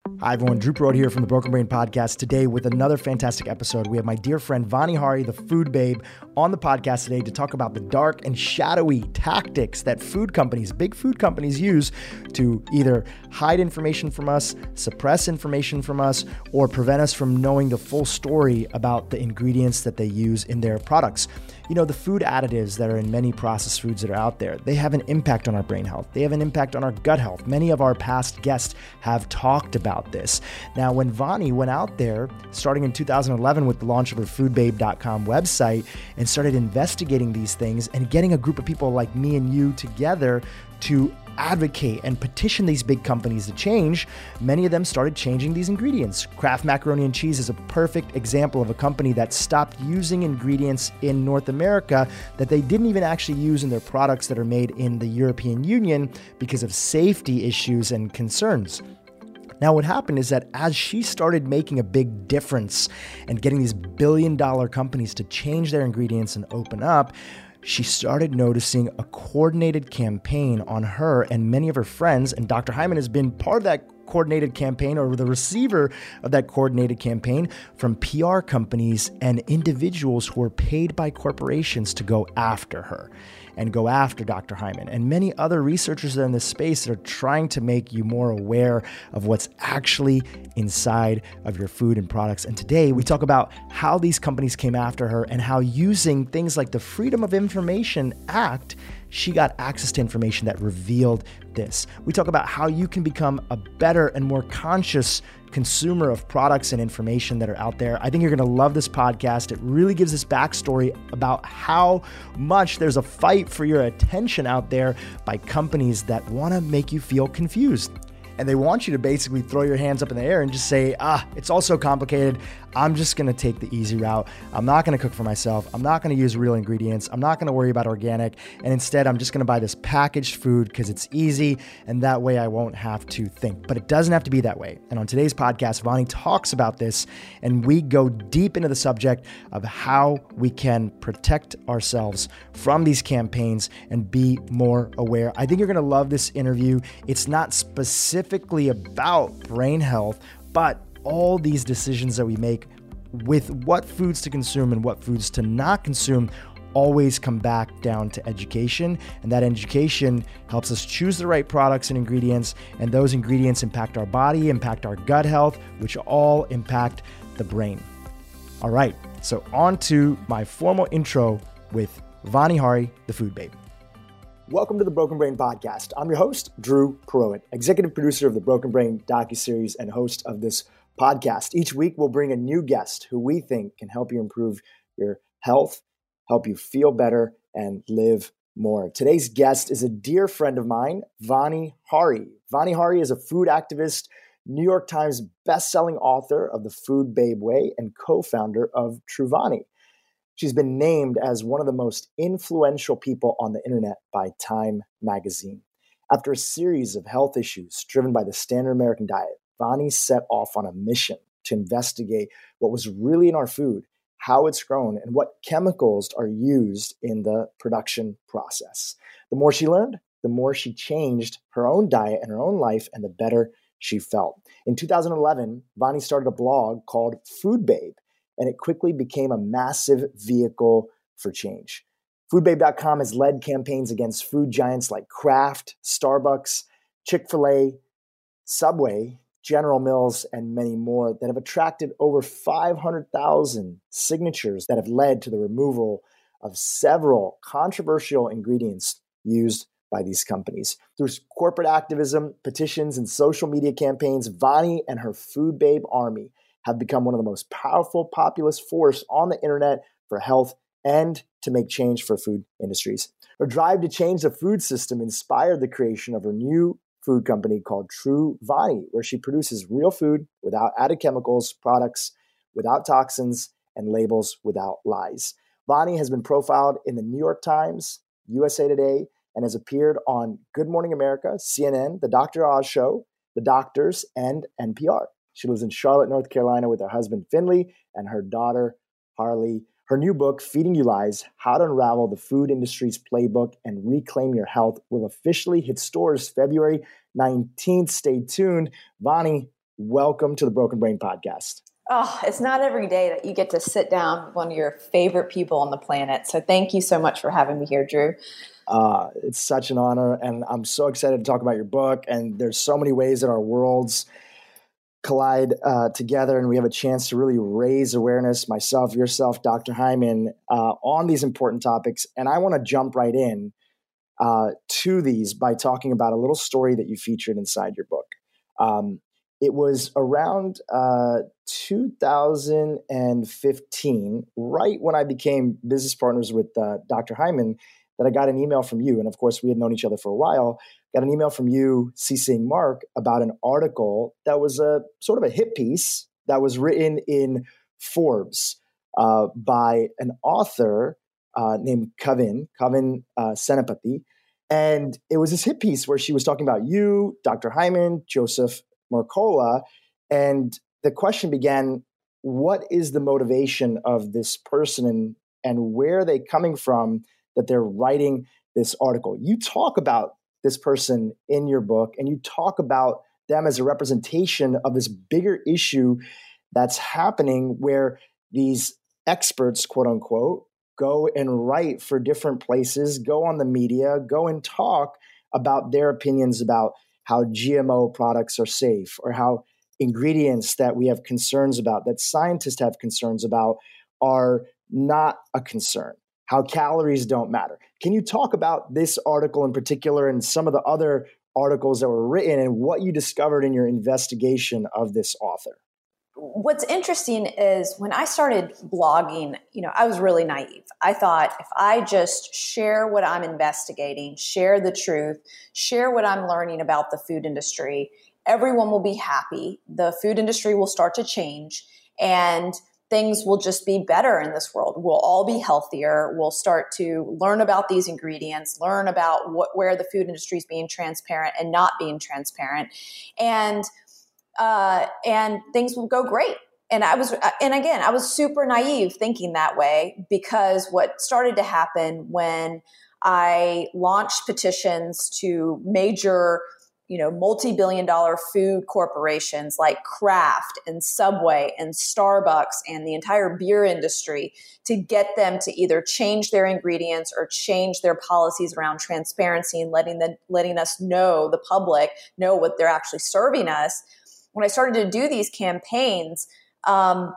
Hi everyone, Drew Perot here from the Broken Brain Podcast today with another fantastic episode. We have my dear friend Vani Hari, the food babe, on the podcast today to talk about the dark and shadowy tactics that food companies, big food companies use to either hide information from us, suppress information from us, or prevent us from knowing the full story about the ingredients that they use in their products. You know, the food additives that are in many processed foods that are out there, they have an impact on our brain health. They have an impact on our gut health. Many of our past guests have talked about this. Now, when Vani went out there, starting in 2011 with the launch of her foodbabe.com website and started investigating these things and getting a group of people like me and you together to advocate and petition these big companies to change, many of them started changing these ingredients. Kraft Macaroni and Cheese is a perfect example of a company that stopped using ingredients in North America that they didn't even actually use in their products that are made in the European Union because of safety issues and concerns. Now, what happened is that as she started making a big difference and getting these billion-dollar companies to change their ingredients and open up, she started noticing a coordinated campaign on her and many of her friends, and Dr. Hyman has been part of that coordinated campaign or the receiver of that coordinated campaign from PR companies and individuals who are paid by corporations to go after her and go after Dr. Hyman and many other researchers that are in this space that are trying to make you more aware of what's actually inside of your food and products. And today we talk about how these companies came after her and how using things like the Freedom of Information Act, she got access to information that revealed this. We talk about how you can become a better and more conscious consumer of products and information that are out there. I think you're going to love this podcast. It really gives this backstory about how much there's a fight for your attention out there by companies that want to make you feel confused. And they want you to basically throw your hands up in the air and just say, it's all so complicated. I'm just going to take the easy route. I'm not going to cook for myself. I'm not going to use real ingredients. I'm not going to worry about organic. And instead, I'm just going to buy this packaged food because it's easy. And that way I won't have to think. But it doesn't have to be that way. And on today's podcast, Vani talks about this. And we go deep into the subject of how we can protect ourselves from these campaigns and be more aware. I think you're going to love this interview. It's not specifically about brain health, but all these decisions that we make with what foods to consume and what foods to not consume always come back down to education. And that education helps us choose the right products and ingredients. And those ingredients impact our body, impact our gut health, which all impact the brain. All right, so on to my formal intro with Vani Hari, the food babe. Welcome to the Broken Brain Podcast. I'm your host, Drew Perot, executive producer of the Broken Brain docuseries and host of this podcast. Each week, we'll bring a new guest who we think can help you improve your health, help you feel better, and live more. Today's guest is a dear friend of mine, Vani Hari. Vani Hari is a food activist, New York Times bestselling author of The Food Babe Way, and co-founder of Truvani. She's been named as one of the most influential people on the internet by Time magazine. After a series of health issues driven by the standard American diet, Vani set off on a mission to investigate what was really in our food, how it's grown, and what chemicals are used in the production process. The more she learned, the more she changed her own diet and her own life, and the better she felt. In 2011, Vani started a blog called Food Babe, and it quickly became a massive vehicle for change. Foodbabe.com has led campaigns against food giants like Kraft, Starbucks, Chick-fil-A, Subway, General Mills, and many more that have attracted over 500,000 signatures that have led to the removal of several controversial ingredients used by these companies. Through corporate activism, petitions, and social media campaigns, Vani and her Food Babe army have become one of the most powerful populist force on the internet for health and to make change for food industries. Her drive to change the food system inspired the creation of her new food company called Truvani, where she produces real food without added chemicals, products without toxins, and labels without lies. Vani has been profiled in the New York Times, USA Today, and has appeared on Good Morning America, CNN, The Dr. Oz Show, The Doctors, and NPR. She lives in Charlotte, North Carolina with her husband, Finley, and her daughter, Harley. Her new book, Feeding You Lies, How to Unravel the Food Industry's Playbook and Reclaim Your Health, will officially hit stores February 19th. Stay tuned. Vani, welcome to the Broken Brain Podcast. Oh, it's not every day that you get to sit down with one of your favorite people on the planet. So thank you so much for having me here, Drew. It's such an honor, and I'm so excited to talk about your book. And there's so many ways that our worlds collide together, and we have a chance to really raise awareness, myself, yourself, Dr. Hyman, on these important topics. And I want to jump right in to these by talking about a little story that you featured inside your book. It was around 2015, right when I became business partners with Dr. Hyman, that I got an email from you. And of course, we had known each other for a while. Got an email from you, CCing Mark, about an article that was a sort of a hit piece that was written in Forbes by an author named Kavin Senapati. And it was this hit piece where she was talking about you, Dr. Hyman, Joseph Mercola. And the question began, what is the motivation of this person and where are they coming from that they're writing this article? You talk about this person in your book, and you talk about them as a representation of this bigger issue that's happening where these experts, quote unquote, go and write for different places, go on the media, go and talk about their opinions about how GMO products are safe, or how ingredients that we have concerns about, that scientists have concerns about, are not a concern, how calories don't matter. Can you talk about this article in particular and some of the other articles that were written and what you discovered in your investigation of this author? What's interesting is when I started blogging, I was really naive. I thought if I just share what I'm investigating, share the truth, share what I'm learning about the food industry, everyone will be happy. The food industry will start to change and things will just be better in this world. We'll all be healthier. We'll start to learn about these ingredients, learn about where the food industry is being transparent and not being transparent. And things will go great. And I was super naive thinking that way, because what started to happen when I launched petitions to major, multi-billion-dollar food corporations like Kraft and Subway and Starbucks and the entire beer industry to get them to either change their ingredients or change their policies around transparency and letting us know, the public, know what they're actually serving us. When I started to do these campaigns, I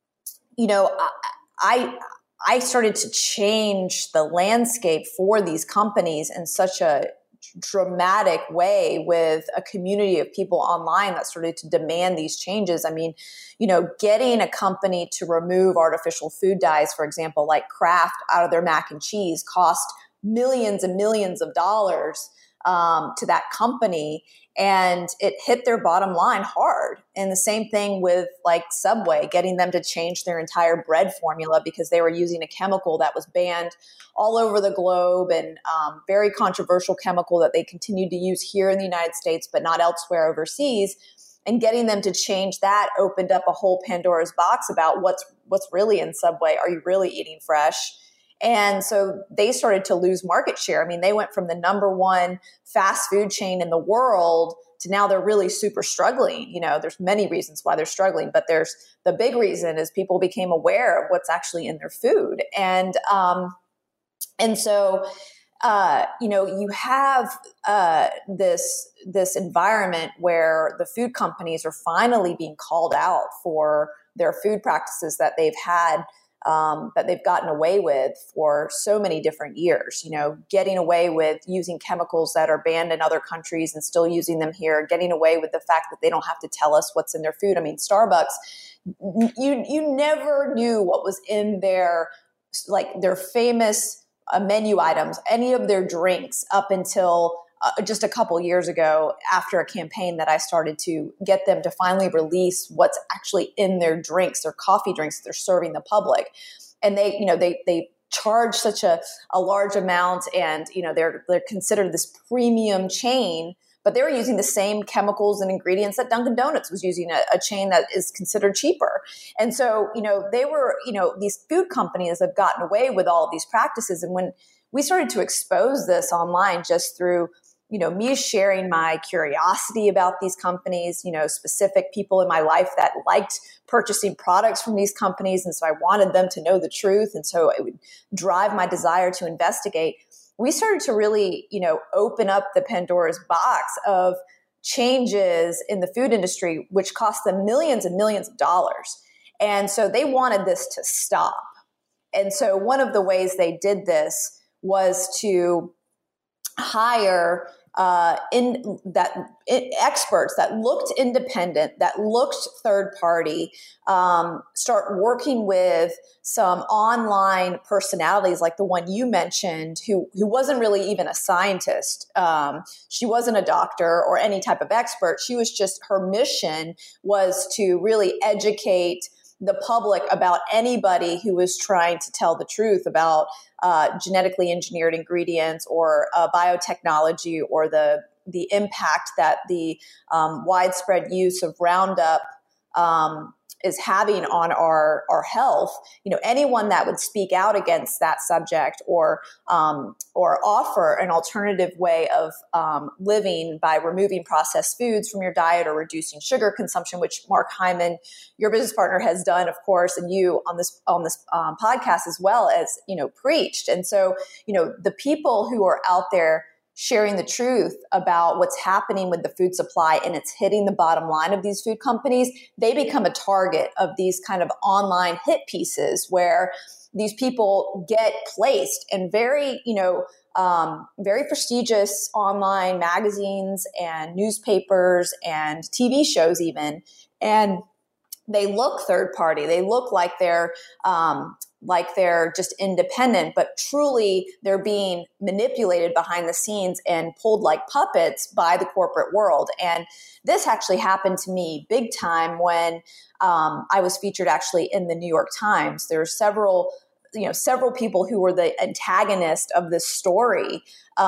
started to change the landscape for these companies in such a dramatic way, with a community of people online that started to demand these changes. I mean, getting a company to remove artificial food dyes, for example, like Kraft, out of their mac and cheese cost millions and millions of dollars to that company. And it hit their bottom line hard. And the same thing with like Subway, getting them to change their entire bread formula because they were using a chemical that was banned all over the globe, and very controversial chemical that they continued to use here in the United States, but not elsewhere overseas. And getting them to change that opened up a whole Pandora's box about what's really in Subway. Are you really eating fresh? And so they started to lose market share. I mean, they went from the number one fast food chain in the world to now they're really super struggling. There's many reasons why they're struggling, but there's the big reason is people became aware of what's actually in their food. And so you have this environment where the food companies are finally being called out for their food practices that they've had, that they've gotten away with for so many different years, getting away with using chemicals that are banned in other countries and still using them here, getting away with the fact that they don't have to tell us what's in their food. I mean, Starbucks, you never knew what was in their famous menu items, any of their drinks, up until just a couple years ago, after a campaign that I started to get them to finally release what's actually in their drinks, their coffee drinks that they're serving the public. And they charge such a large amount, and they're considered this premium chain, but they were using the same chemicals and ingredients that Dunkin' Donuts was using, a chain that is considered cheaper. And so, they were, these food companies have gotten away with all of these practices. And when we started to expose this online, just through me sharing my curiosity about these companies, specific people in my life that liked purchasing products from these companies. And so I wanted them to know the truth. And so it would drive my desire to investigate. We started to really, open up the Pandora's box of changes in the food industry, which cost them millions and millions of dollars. And so they wanted this to stop. And so one of the ways they did this was to hire experts that looked independent, that looked third party, start working with some online personalities like the one you mentioned, who wasn't really even a scientist. She wasn't a doctor or any type of expert. She was just, her mission was to really educate the public about anybody who was trying to tell the truth about genetically engineered ingredients or biotechnology, or the impact that the widespread use of Roundup is having on our health. Anyone that would speak out against that subject or offer an alternative way of living by removing processed foods from your diet or reducing sugar consumption, which Mark Hyman, your business partner, has done, of course, and you on this podcast as well, as preached. And so the people who are out there sharing the truth about what's happening with the food supply and it's hitting the bottom line of these food companies, they become a target of these kind of online hit pieces where these people get placed in very prestigious online magazines and newspapers and TV shows even. And they look third party. They look like they're just independent, but truly they're being manipulated behind the scenes and pulled like puppets by the corporate world. And this actually happened to me big time when I was featured actually in the New York Times. There are several people who were the antagonist of this story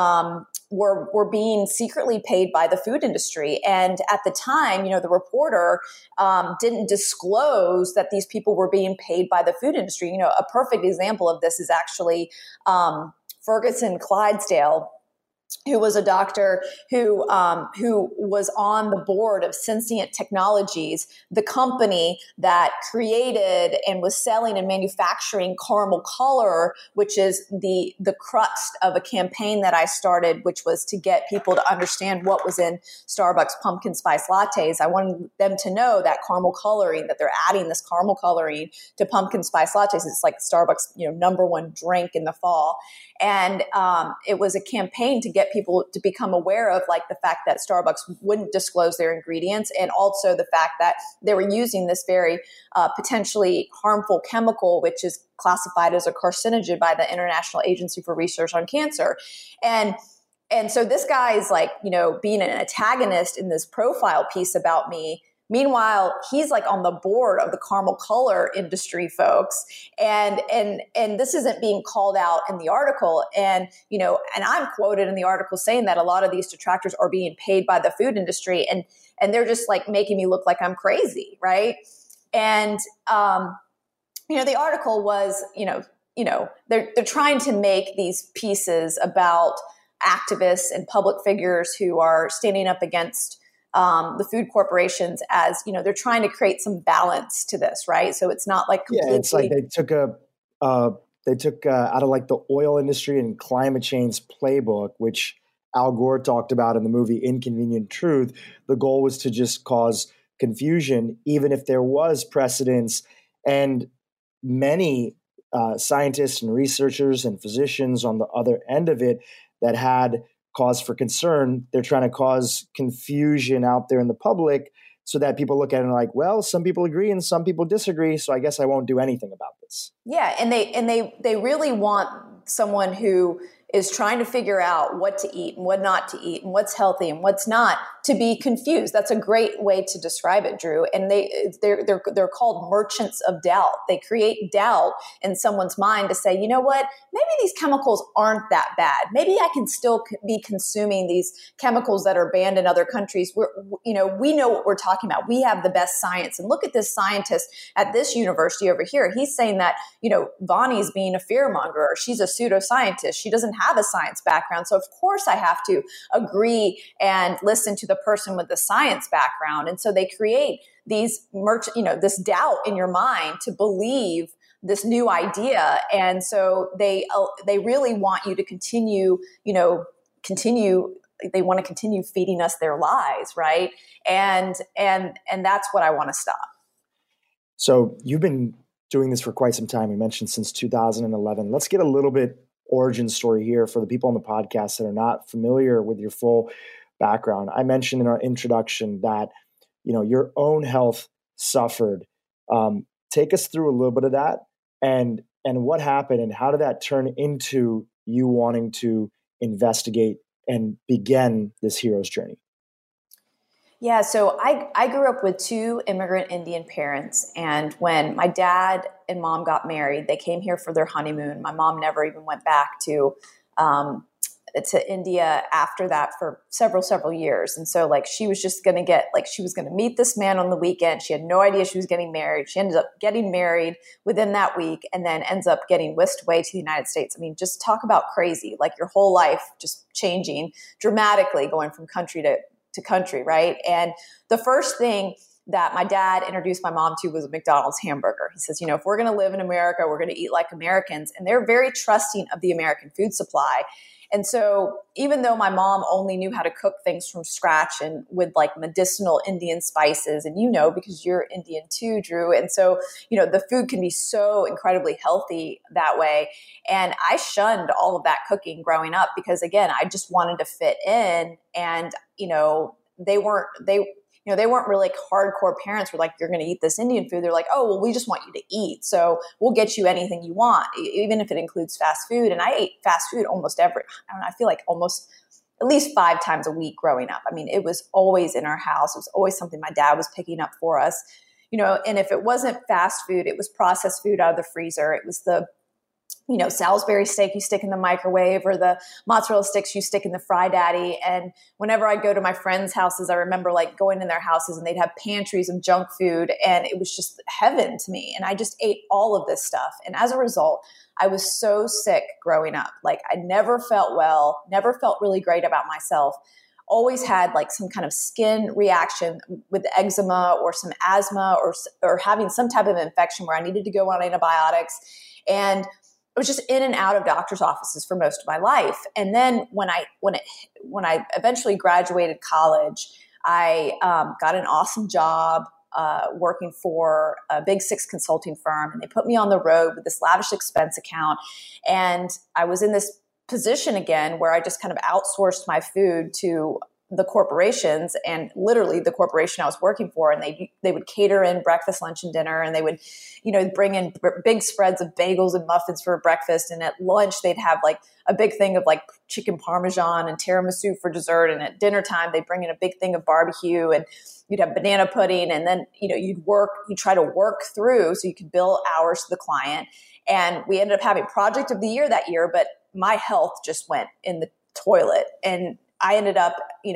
were being secretly paid by the food industry. And at the time, the reporter didn't disclose that these people were being paid by the food industry. A perfect example of this is actually Ferguson Clydesdale, who was a doctor who was on the board of Sensient Technologies, the company that created and was selling and manufacturing caramel color, which is the crux of a campaign that I started, which was to get people to understand what was in Starbucks pumpkin spice lattes. I wanted them to know that caramel coloring, that they're adding this caramel coloring to pumpkin spice lattes. It's like Starbucks, number one drink in the fall. And it was a campaign to get people to become aware of like the fact that Starbucks wouldn't disclose their ingredients, and also the fact that they were using this very potentially harmful chemical, which is classified as a carcinogen by the International Agency for Research on Cancer. And so this guy is like, being an antagonist in this profile piece about me. Meanwhile, he's like on the board of the caramel color industry, folks. And this isn't being called out in the article. And I'm quoted in the article saying that a lot of these detractors are being paid by the food industry, and they're just like making me look like I'm crazy. Right. And, the article was, they're trying to make these pieces about activists and public figures who are standing up against the food corporations, as they're trying to create some balance to this, right? So it's not like completely. Yeah, it's like they took out of like the oil industry and climate change playbook, which Al Gore talked about in the movie Inconvenient Truth. The goal was to just cause confusion, even if there was precedence, and many scientists and researchers and physicians on the other end of it that had cause for concern. They're trying to cause confusion out there in the public so that people look at it and are like, well, some people agree and some people disagree, so I guess I won't do anything about this. Yeah, and they really want someone who is trying to figure out what to eat and what not to eat and what's healthy and what's not to be confused. That's a great way to describe it, Drew. And they're called merchants of doubt. They create doubt in someone's mind to say, you know what, maybe these chemicals aren't that bad. Maybe I can still be consuming these chemicals that are banned in other countries. We know what we're talking about. We have the best science. And look at this scientist at this university over here. He's saying that, Vonnie's being a fear monger, or she's a pseudoscientist. She doesn't have a science background. So of course I have to agree and listen to the person with the science background. And so they create these this doubt in your mind to believe this new idea. And so they really want you to continue they want to continue feeding us their lies, right? And that's what I want to stop. So you've been doing this for quite some time. You mentioned since 2011. Let's get a little bit origin story here for the people on the podcast that are not familiar with your full background. I mentioned in our introduction that, your own health suffered. Take us through a little bit of that and what happened and how did that turn into you wanting to investigate and begin this hero's journey? Yeah, so I grew up with two immigrant Indian parents. And when my dad and mom got married, they came here for their honeymoon. My mom never even went back to India after that for several years. And so she was just going to she was going to meet this man on the weekend. She had no idea she was getting married. She ended up getting married within that week and then ends up getting whisked away to the United States. I mean, just talk about crazy, your whole life just changing dramatically, going from country to country, right? And the first thing that my dad introduced my mom to was a McDonald's hamburger. He says, if we're going to live in America, we're going to eat like Americans. And they're very trusting of the American food supply. And so even though my mom only knew how to cook things from scratch and with medicinal Indian spices, and because you're Indian too, Drew. And so, the food can be so incredibly healthy that way. And I shunned all of that cooking growing up because, again, I just wanted to fit in. And, they weren't really hardcore parents were you're going to eat this Indian food. They're oh, well, we just want you to eat. So we'll get you anything you want, even if it includes fast food. And I ate fast food I feel almost at least 5 times a week growing up. I mean, it was always in our house. It was always something my dad was picking up for us, and if it wasn't fast food, it was processed food out of the freezer. It was the Salisbury steak you stick in the microwave or the mozzarella sticks you stick in the Fry Daddy. And whenever I go to my friends' houses, I remember going in their houses and they'd have pantries of junk food and it was just heaven to me. And I just ate all of this stuff. And as a result, I was so sick growing up. I never felt well, never felt really great about myself. Always had some kind of skin reaction with eczema or some asthma or having some type of infection where I needed to go on antibiotics. And I was just in and out of doctor's offices for most of my life. And then when I eventually graduated college, I got an awesome job working for a Big Six consulting firm. And they put me on the road with this lavish expense account. And I was in this position again where I just kind of outsourced my food to the corporations, and literally the corporation I was working for, and they would cater in breakfast, lunch, and dinner, and they would, bring in big spreads of bagels and muffins for breakfast, and at lunch they'd have a big thing of chicken parmesan and tiramisu for dessert, and at dinner time they'd bring in a big thing of barbecue, and you'd have banana pudding, and then you'd try to work through so you could bill hours to the client, and we ended up having project of the year that year, but my health just went in the toilet, and I ended up, in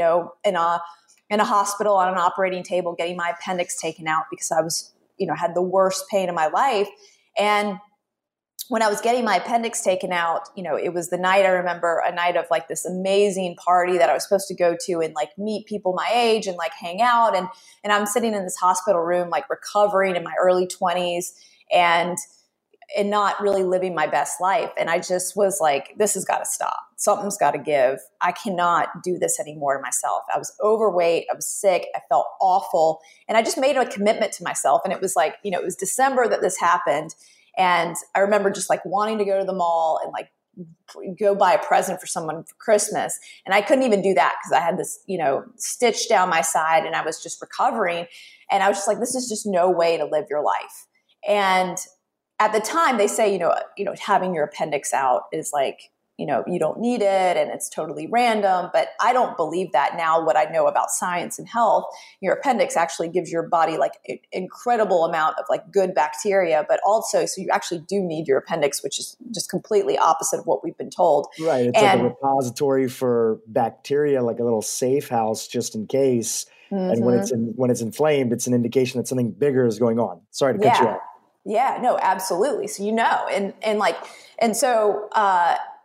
a hospital on an operating table getting my appendix taken out because I was, had the worst pain of my life. And when I was getting my appendix taken out, it was the night, I remember a night of this amazing party that I was supposed to go to and meet people my age and hang out. And I'm sitting in this hospital room, recovering in my early 20s and not really living my best life. And I just was this has got to stop. Something's got to give. I cannot do this anymore to myself. I was overweight. I was sick. I felt awful. And I just made a commitment to myself. And it was it was December that this happened. And I remember just wanting to go to the mall and go buy a present for someone for Christmas. And I couldn't even do that because I had this, stitch down my side and I was just recovering. And I was just this is just no way to live your life. And at the time they say, having your appendix out is you don't need it and it's totally random. But I don't believe that now. What I know about science and health, your appendix actually gives your body an incredible amount of good bacteria, but also, so you actually do need your appendix, which is just completely opposite of what we've been told. Right. It's a repository for bacteria, like a little safe house just in case. Mm-hmm. And when it's inflamed, it's an indication that something bigger is going on. Sorry to cut you off. Yeah, no, absolutely. So, and so,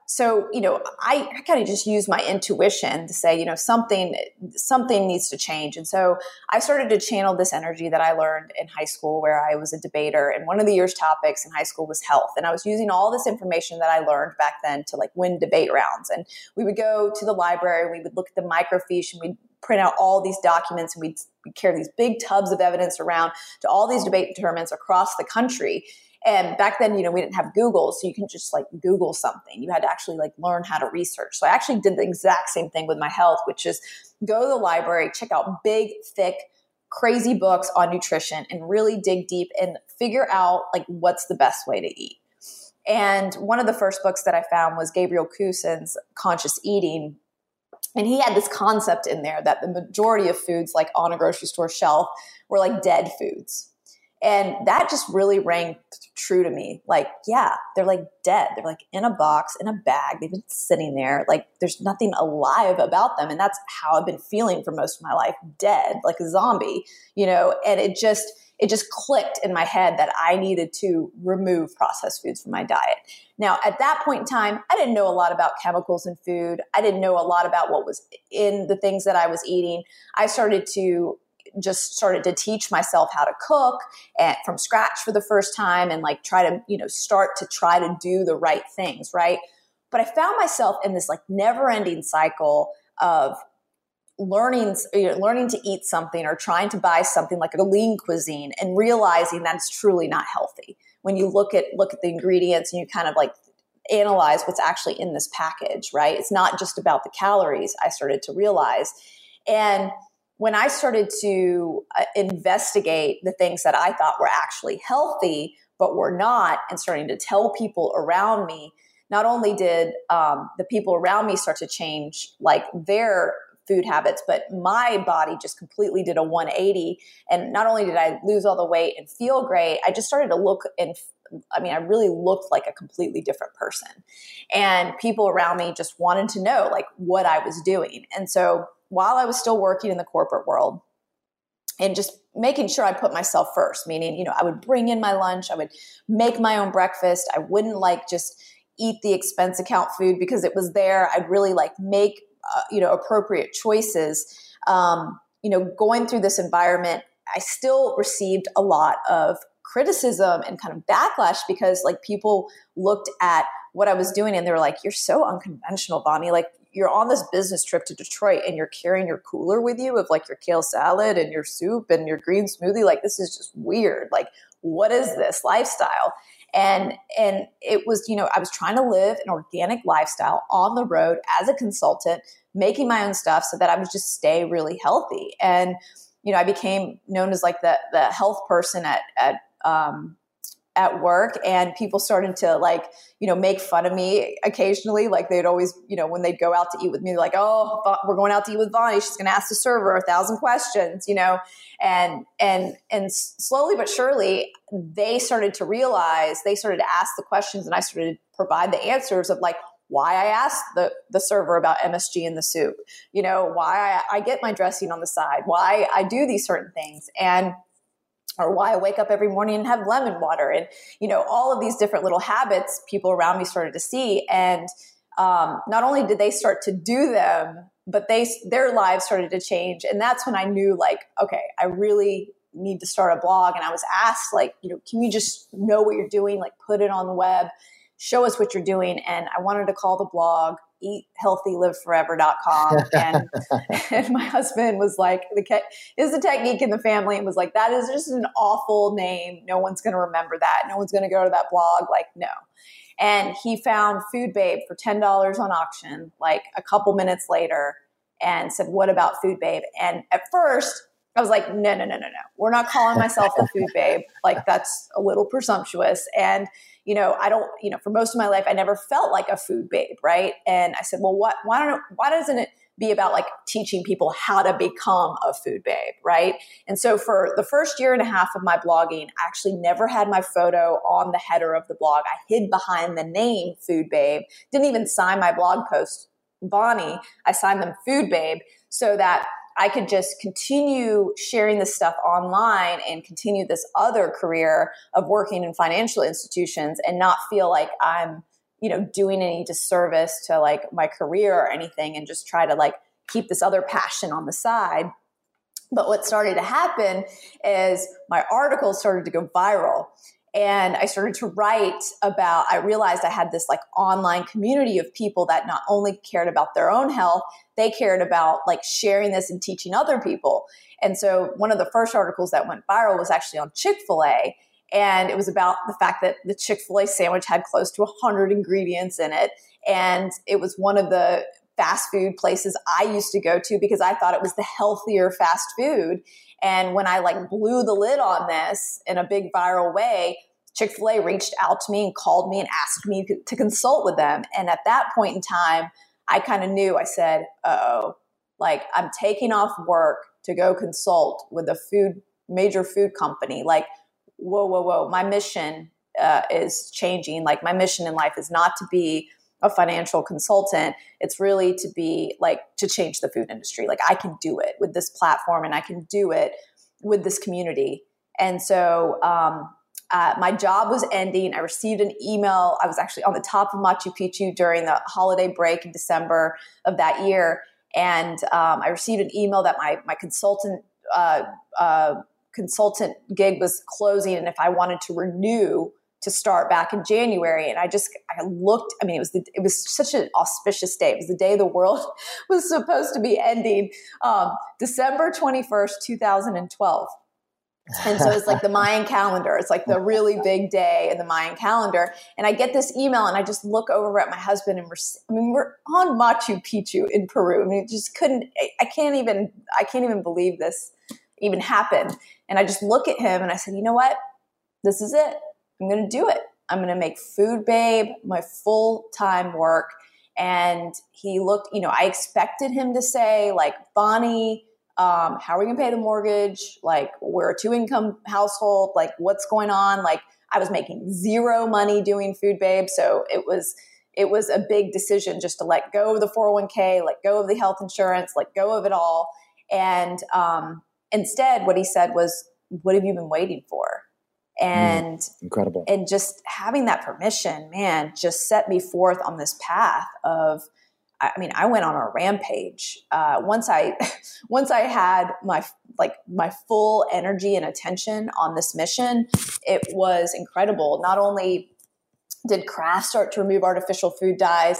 So, I kind of just used my intuition to say, something needs to change. And so I started to channel this energy that I learned in high school, where I was a debater. And one of the year's topics in high school was health. And I was using all this information that I learned back then to like win debate rounds. And we would go to the library, we would look at the microfiche, and we'd print out all these documents, and we'd carry these big tubs of evidence around to all these debate tournaments across the country. And back then, we didn't have Google, so you can just like Google something. You had to actually like learn how to research. So I actually did the exact same thing with my health, which is go to the library, check out big, thick, crazy books on nutrition, and really dig deep and figure out like what's the best way to eat. And one of the first books that I found was Gabriel Kusin's Conscious Eating. And he had this concept in there that the majority of foods like on a grocery store shelf were like dead foods. And that just really rang true to me. Like, yeah, they're like dead. They're like in a box, in a bag. They've been sitting there. Like there's nothing alive about them. And that's how I've been feeling for most of my life, dead, like a zombie, and it just clicked in my head that I needed to remove processed foods from my diet. Now, at that point in time, I didn't know a lot about chemicals in food. I didn't know a lot about what was in the things that I was eating. I started to teach myself how to cook from scratch for the first time, and like try to, start to do the right things. Right. But I found myself in this like never ending cycle of learning to eat something or trying to buy something like a lean cuisine and realizing that it's truly not healthy. When you look at the ingredients and you kind of like analyze what's actually in this package, right? It's not just about the calories, I started to realize. And when I started to investigate the things that I thought were actually healthy, but were not, and starting to tell people around me, not only did the people around me start to change like their food habits, but my body just completely did a 180. And not only did I lose all the weight and feel great, I just started to look I really looked like a completely different person. And people around me just wanted to know like what I was doing. And so while I was still working in the corporate world and just making sure I put myself first, meaning, I would bring in my lunch, I would make my own breakfast. I wouldn't like just eat the expense account food because it was there. I'd really like make, appropriate choices. Going through this environment, I still received a lot of criticism and kind of backlash because like people looked at what I was doing and they were like, you're so unconventional, Bonnie. Like you're on this business trip to Detroit and you're carrying your cooler with you of like your kale salad and your soup and your green smoothie. Like this is just weird. Like what is this lifestyle? And it was, I was trying to live an organic lifestyle on the road as a consultant, making my own stuff so that I would just stay really healthy. And, I became known as like the health person at work, and people started to like, make fun of me occasionally. Like they'd always, when they'd go out to eat with me, they're like, oh, we're going out to eat with Bonnie. She's going to ask the server 1,000 questions, and slowly but surely they started to ask the questions, and I started to provide the answers of like, why I asked the server about MSG in the soup, why I get my dressing on the side, why I do these certain things, or why I wake up every morning and have lemon water, and, all of these different little habits people around me started to see. And not only did they start to do them, but their lives started to change. And that's when I knew like, okay, I really need to start a blog. And I was asked like, can you just know what you're doing? Like put it on the web, show us what you're doing. And I wanted to call the blog eathealthyliveforever.com. And my husband was like, is the technique in the family, and was like, that is just an awful name. No one's going to remember that. No one's going to go to that blog. Like, no. And he found Food Babe for $10 on auction, like a couple minutes later, and said, what about Food Babe? And at first I was like, no. We're not calling myself the Food Babe. Like that's a little presumptuous. And I don't, for most of my life, I never felt like a food babe. Right. And I said, well, why doesn't it be about like teaching people how to become a food babe? Right. And so for the first year and a half of my blogging, I actually never had my photo on the header of the blog. I hid behind the name Food Babe, didn't even sign my blog post Bonnie. I signed them Food Babe so that I could just continue sharing this stuff online and continue this other career of working in financial institutions and not feel like I'm, doing any disservice to like my career or anything, and just try to like keep this other passion on the side. But what started to happen is my articles started to go viral. And I started to write about, I realized I had this like online community of people that not only cared about their own health, they cared about like sharing this and teaching other people. And so one of the first articles that went viral was actually on Chick-fil-A. And it was about the fact that the Chick-fil-A sandwich had close to 100 ingredients in it. And it was one of the fast food places I used to go to because I thought it was the healthier fast food. And when I like blew the lid on this in a big viral way, Chick-fil-A reached out to me and called me and asked me to consult with them. And at that point in time, I kind of knew. I said, uh-oh, like I'm taking off work to go consult with a major food company. Like, whoa. My mission is changing. Like my mission in life is not to be a financial consultant. It's really to be like to change the food industry. Like I can do it with this platform and I can do it with this community. And so my job was ending. I received an email. I was actually on the top of Machu Picchu during the holiday break in December of that year. And I received an email that my consultant gig was closing, and if I wanted to renew to start back in January. And I looked, I mean, it was such an auspicious day. It was the day the world was supposed to be ending, December 21st, 2012. And so it's like the Mayan calendar. It's like the really big day in the Mayan calendar. And I get this email and I just look over at my husband and we're on Machu Picchu in Peru. I mean, it just I can't even believe this even happened. And I just look at him and I said, you know what? This is it. I'm going to do it. I'm going to make Food Babe my full-time work. And he looked, I expected him to say like, Bonnie, how are we going to pay the mortgage? Like we're a 2-income household. Like what's going on? Like I was making zero money doing Food Babe. So it was a big decision just to let go of the 401k, let go of the health insurance, let go of it all. And instead what he said was, what have you been waiting for? And incredible. And just having that permission, man, just set me forth on this path of, I went on a rampage. Once I had my full energy and attention on this mission, it was incredible. Not only did Kraft start to remove artificial food dyes,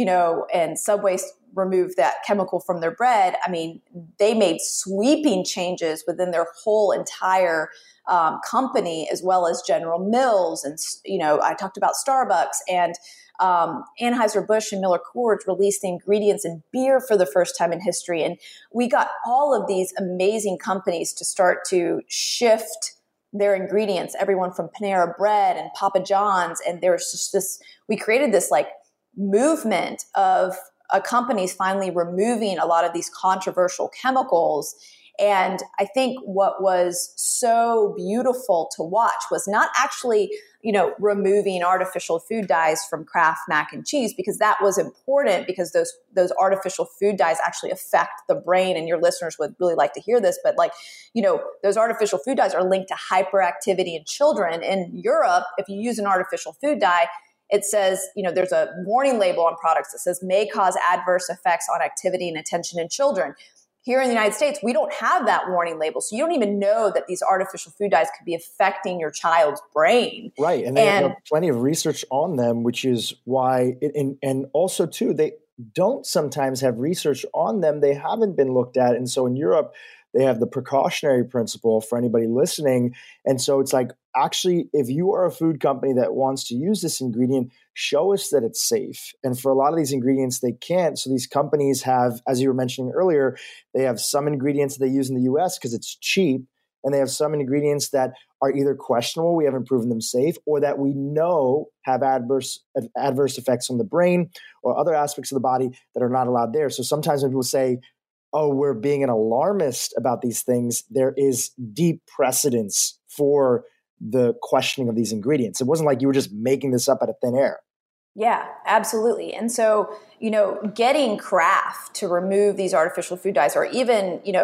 and Subway remove that chemical from their bread. I mean, they made sweeping changes within their whole entire company, as well as General Mills. And, I talked about Starbucks, and Anheuser-Busch and Miller Coors released the ingredients in beer for the first time in history. And we got all of these amazing companies to start to shift their ingredients, everyone from Panera Bread and Papa John's. And there was just we created this like movement of companies finally removing a lot of these controversial chemicals. And I think what was so beautiful to watch was not actually, removing artificial food dyes from Kraft mac and cheese, because that was important, because those artificial food dyes actually affect the brain. And your listeners would really like to hear this, but those artificial food dyes are linked to hyperactivity in children. In Europe, if you use an artificial food dye, it says, there's a warning label on products that says may cause adverse effects on activity and attention in children. Here in the United States, we don't have that warning label. So you don't even know that these artificial food dyes could be affecting your child's brain. Right. And they have plenty of research on them, which is why, and also too, they don't sometimes have research on them. They haven't been looked at. And so in Europe, they have the precautionary principle for anybody listening. And so it's like, actually, if you are a food company that wants to use this ingredient, show us that it's safe. And for a lot of these ingredients, they can't. So these companies have, as you were mentioning earlier, they have some ingredients that they use in the US because it's cheap. And they have some ingredients that are either questionable, we haven't proven them safe, or that we know have adverse effects on the brain or other aspects of the body that are not allowed there. So sometimes when people say, oh, we're being an alarmist about these things, there is deep precedence for the questioning of these ingredients. It wasn't like you were just making this up out of thin air. Yeah, absolutely. And so, getting Kraft to remove these artificial food dyes, or even,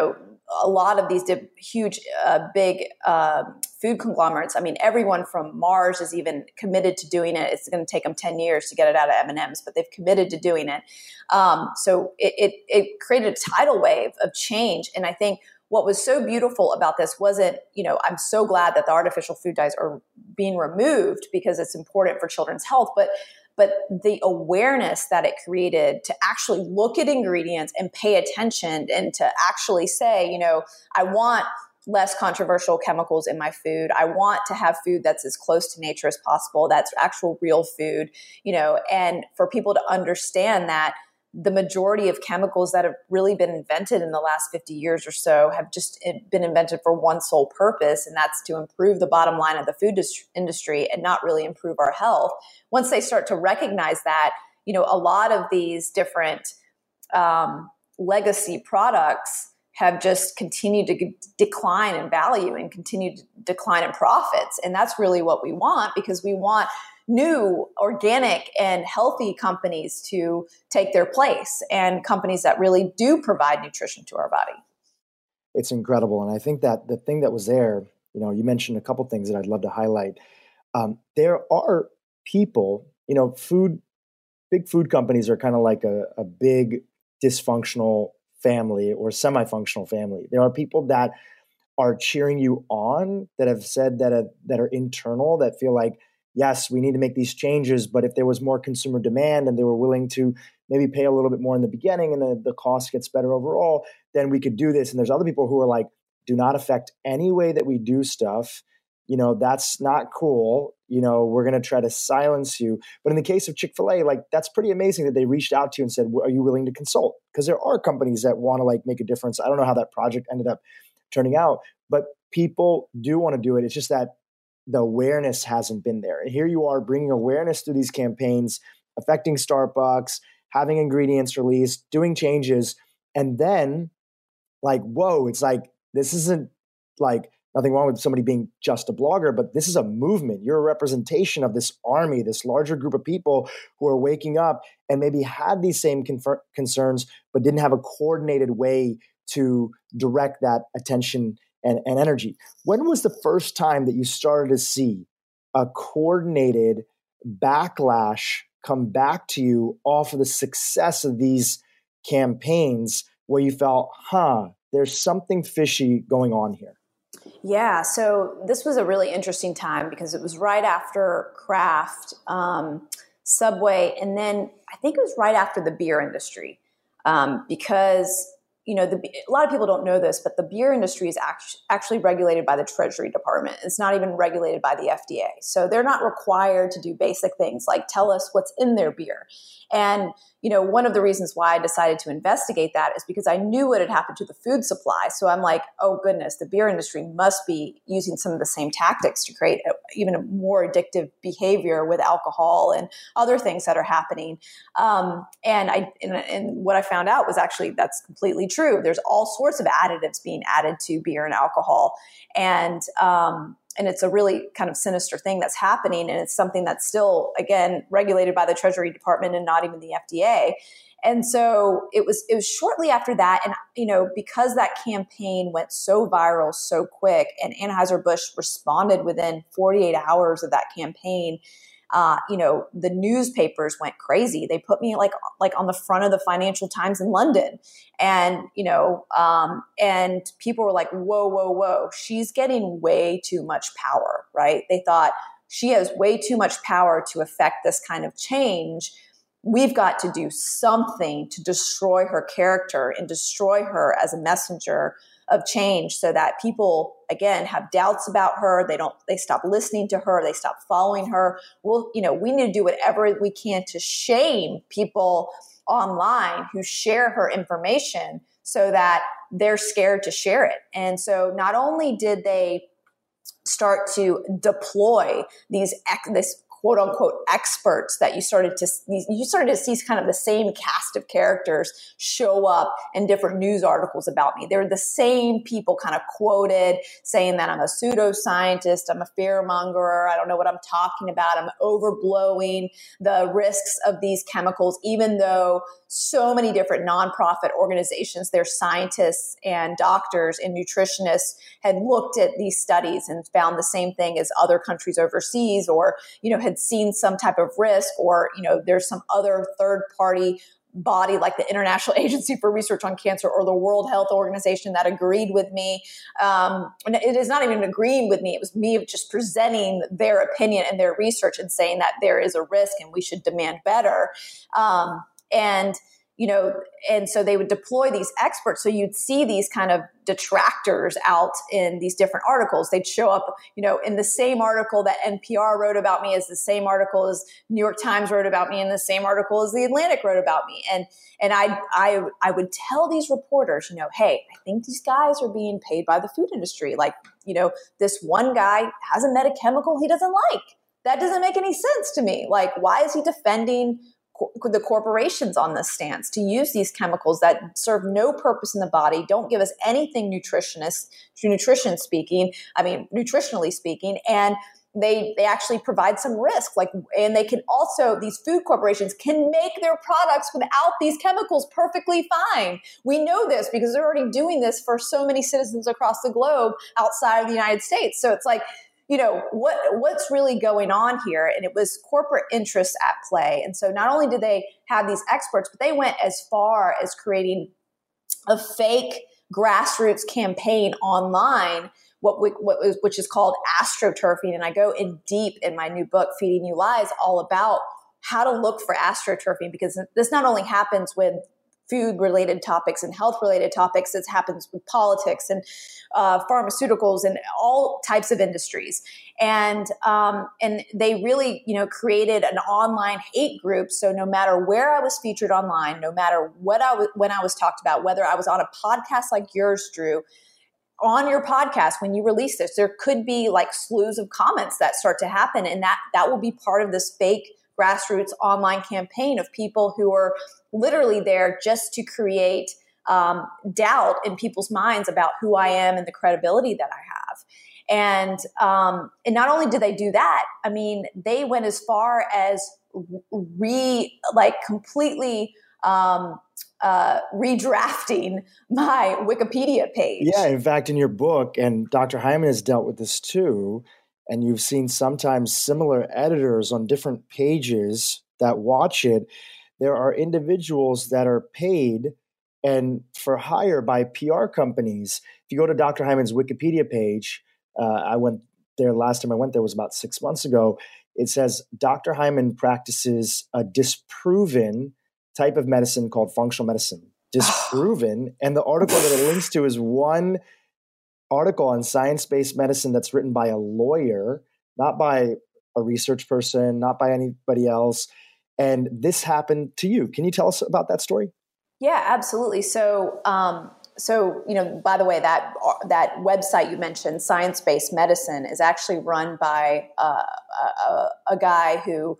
a lot of these huge, big food conglomerates. I mean, everyone from Mars is even committed to doing it. It's going to take them 10 years to get it out of M&Ms, but they've committed to doing it. So it created a tidal wave of change. And I think what was so beautiful about this wasn't, I'm so glad that the artificial food dyes are being removed because it's important for children's health, but the awareness that it created to actually look at ingredients and pay attention and to actually say, I want less controversial chemicals in my food. I want to have food that's as close to nature as possible. That's actual real food, and for people to understand that the majority of chemicals that have really been invented in the last 50 years or so have just been invented for one sole purpose, and that's to improve the bottom line of the food industry and not really improve our health. Once they start to recognize that, a lot of these different legacy products have just continued to decline in value and continue to decline in profits. And that's really what we want, because we want new organic and healthy companies to take their place, and companies that really do provide nutrition to our body. It's incredible. And I think that the thing that was there, you mentioned a couple things that I'd love to highlight. There are people, big food companies are kind of like a big dysfunctional family or semi-functional family. There are people that are cheering you on, that have said that are internal, that feel like, yes, we need to make these changes, but if there was more consumer demand and they were willing to maybe pay a little bit more in the beginning and the cost gets better overall, then we could do this. And there's other people who are like, do not affect any way that we do stuff. That's not cool. We're going to try to silence you. But in the case of Chick-fil-A, that's pretty amazing that they reached out to you and said, are you willing to consult? Because there are companies that want to make a difference. I don't know how that project ended up turning out, but people do want to do it. It's just that the awareness hasn't been there. And here you are bringing awareness to these campaigns, affecting Starbucks, having ingredients released, doing changes. And then whoa, it's this isn't nothing wrong with somebody being just a blogger, but this is a movement. You're a representation of this army, this larger group of people who are waking up and maybe had these same concerns, but didn't have a coordinated way to direct that attention and energy. When was the first time that you started to see a coordinated backlash come back to you off of the success of these campaigns where you felt, there's something fishy going on here? Yeah, so this was a really interesting time because it was right after Kraft, Subway, and then I think it was right after the beer industry, because a lot of people don't know this, but the beer industry is actually regulated by the Treasury Department. It's not even regulated by the FDA. So they're not required to do basic things like tell us what's in their beer. And, one of the reasons why I decided to investigate that is because I knew what had happened to the food supply. So I'm like, oh goodness, the beer industry must be using some of the same tactics to create even a more addictive behavior with alcohol and other things that are happening. And what I found out was actually that's completely true. There's all sorts of additives being added to beer and alcohol. And it's a really kind of sinister thing that's happening. And it's something that's still, again, regulated by the Treasury Department and not even the FDA. And so it was shortly after that. And, because that campaign went so viral so quick, and Anheuser-Busch responded within 48 hours of that campaign, the newspapers went crazy. They put me like on the front of the Financial Times in London. And, and people were like, whoa, she's getting way too much power, right? They thought she has way too much power to affect this kind of change. We've got to do something to destroy her character and destroy her as a messenger of change, so that people, again, have doubts about her. They stop listening to her. They stop following her. Well, we need to do whatever we can to shame people online who share her information so that they're scared to share it. And so not only did they start to deploy this quote unquote experts that you started to see kind of the same cast of characters show up in different news articles about me. They're the same people kind of quoted saying that I'm a pseudoscientist, I'm a fearmonger, I don't know what I'm talking about, I'm overblowing the risks of these chemicals, even though so many different nonprofit organizations, their scientists and doctors and nutritionists had looked at these studies and found the same thing as other countries overseas, or, had seen some type of risk, or, there's some other third party body like the International Agency for Research on Cancer or the World Health Organization that agreed with me. And it is not even agreeing with me. It was me just presenting their opinion and their research and saying that there is a risk and we should demand better. And so they would deploy these experts. So you'd see these kind of detractors out in these different articles. They'd show up, in the same article that NPR wrote about me, as the same article as New York Times wrote about me, and the same article as the Atlantic wrote about me. And I would tell these reporters, hey, I think these guys are being paid by the food industry. Like, this one guy hasn't met a chemical he doesn't like. That doesn't make any sense to me. Like, why is he defending the corporations on this stance to use these chemicals that serve no purpose in the body, don't give us anything nutritionally speaking, and they actually provide some risk. And they can also, these food corporations can make their products without these chemicals perfectly fine. We know this because they're already doing this for so many citizens across the globe outside of the United States. So it's like, what's really going on here? And it was corporate interests at play. And so not only did they have these experts, but they went as far as creating a fake grassroots campaign online, which is called astroturfing. And I go in deep in my new book, Feeding You Lies, all about how to look for astroturfing, because this not only happens with food-related topics and health-related topics, it happens with politics and pharmaceuticals and all types of industries. And they really, created an online hate group. So no matter where I was featured online, no matter when I was talked about, whether I was on a podcast like yours, Drew, on your podcast, when you release this, there could be like slews of comments that start to happen. And that will be part of this fake grassroots online campaign of people who are literally there just to create doubt in people's minds about who I am and the credibility that I have. And not only did they do that, I mean, they went as far as completely redrafting my Wikipedia page. Yeah, in fact, in your book, and Dr. Hyman has dealt with this too, and you've seen sometimes similar editors on different pages that watch it. There are individuals that are paid and for hire by PR companies. If you go to Dr. Hyman's Wikipedia page, I went there last time I went there was about 6 months ago. It says Dr. Hyman practices a disproven type of medicine called functional medicine. Disproven. And the article that it links to is one article on science-based medicine that's written by a lawyer, not by a research person, not by anybody else. And this happened to you. Can you tell us about that story? Yeah, absolutely. So, by the way, that website you mentioned, Science-Based Medicine, is actually run by a guy who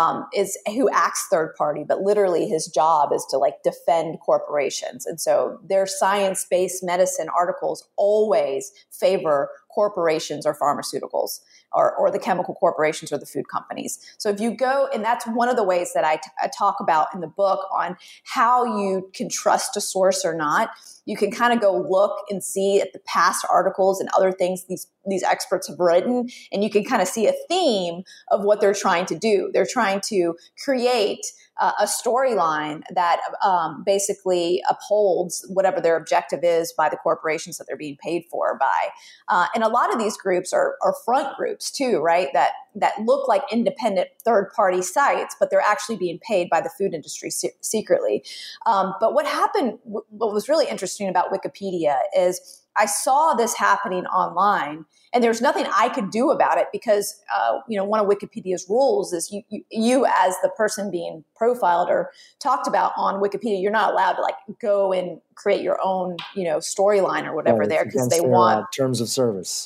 acts third party, but literally his job is to defend corporations. And so their science-based medicine articles always favor corporations or pharmaceuticals, or the chemical corporations or the food companies. So if you go, and that's one of the ways that I talk about in the book on how you can trust a source or not. You can kind of go look and see at the past articles and other things these experts have written, and you can kind of see a theme of what they're trying to do. They're trying to create a storyline that basically upholds whatever their objective is by the corporations that they're being paid for by. And a lot of these groups are front groups too, right? That look like independent third-party sites, but they're actually being paid by the food industry secretly. But what was really interesting about Wikipedia is I saw this happening online, and there's nothing I could do about it because, one of Wikipedia's rules is you as the person being profiled or talked about on Wikipedia, you're not allowed to go and create your own, storyline or whatever there because they want terms of service.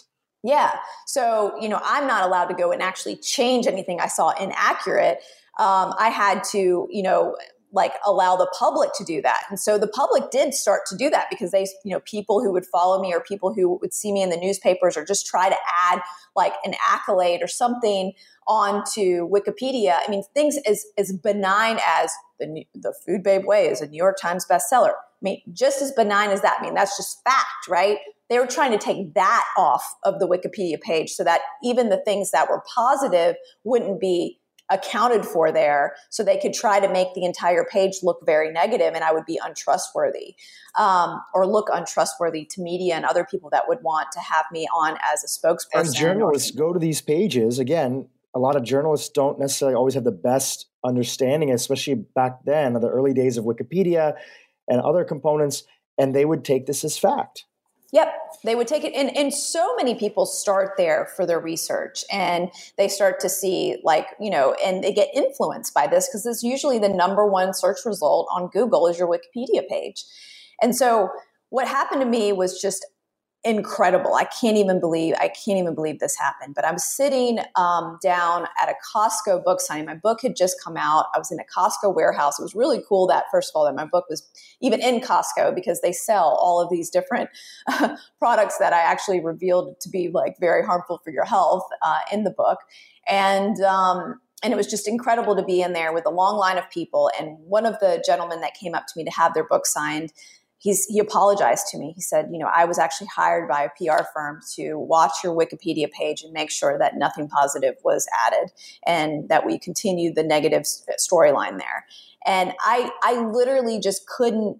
Yeah. So, I'm not allowed to go and actually change anything I saw inaccurate. I had to, like allow the public to do that. And so the public did start to do that because they, people who would follow me or people who would see me in the newspapers or just try to add like an accolade or something onto Wikipedia. I mean, things as benign as the Food Babe Way is a New York Times bestseller. I mean, just as benign as that. I mean, that's just fact, right? They were trying to take that off of the Wikipedia page so that even the things that were positive wouldn't be accounted for there, so they could try to make the entire page look very negative and I would be untrustworthy, or look untrustworthy to media and other people that would want to have me on as a spokesperson. And journalists go to these pages. Again, a lot of journalists don't necessarily always have the best understanding, especially back then, of the early days of Wikipedia and other components, and they would take this as fact. Yep. They would take it. And so many people start there for their research and they start to see and they get influenced by this because it's usually the number one search result on Google is your Wikipedia page. And so what happened to me was just incredible. I can't even believe this happened. But I'm sitting down at a Costco book signing. My book had just come out. I was in a Costco warehouse. It was really cool that, first of all, that my book was even in Costco because they sell all of these different products that I actually revealed to be like very harmful for your health in the book. And it was just incredible to be in there with a long line of people. And one of the gentlemen that came up to me to have their book signed, he apologized to me. He said, I was actually hired by a PR firm to watch your Wikipedia page and make sure that nothing positive was added and that we continued the negative storyline there. And I literally just couldn't,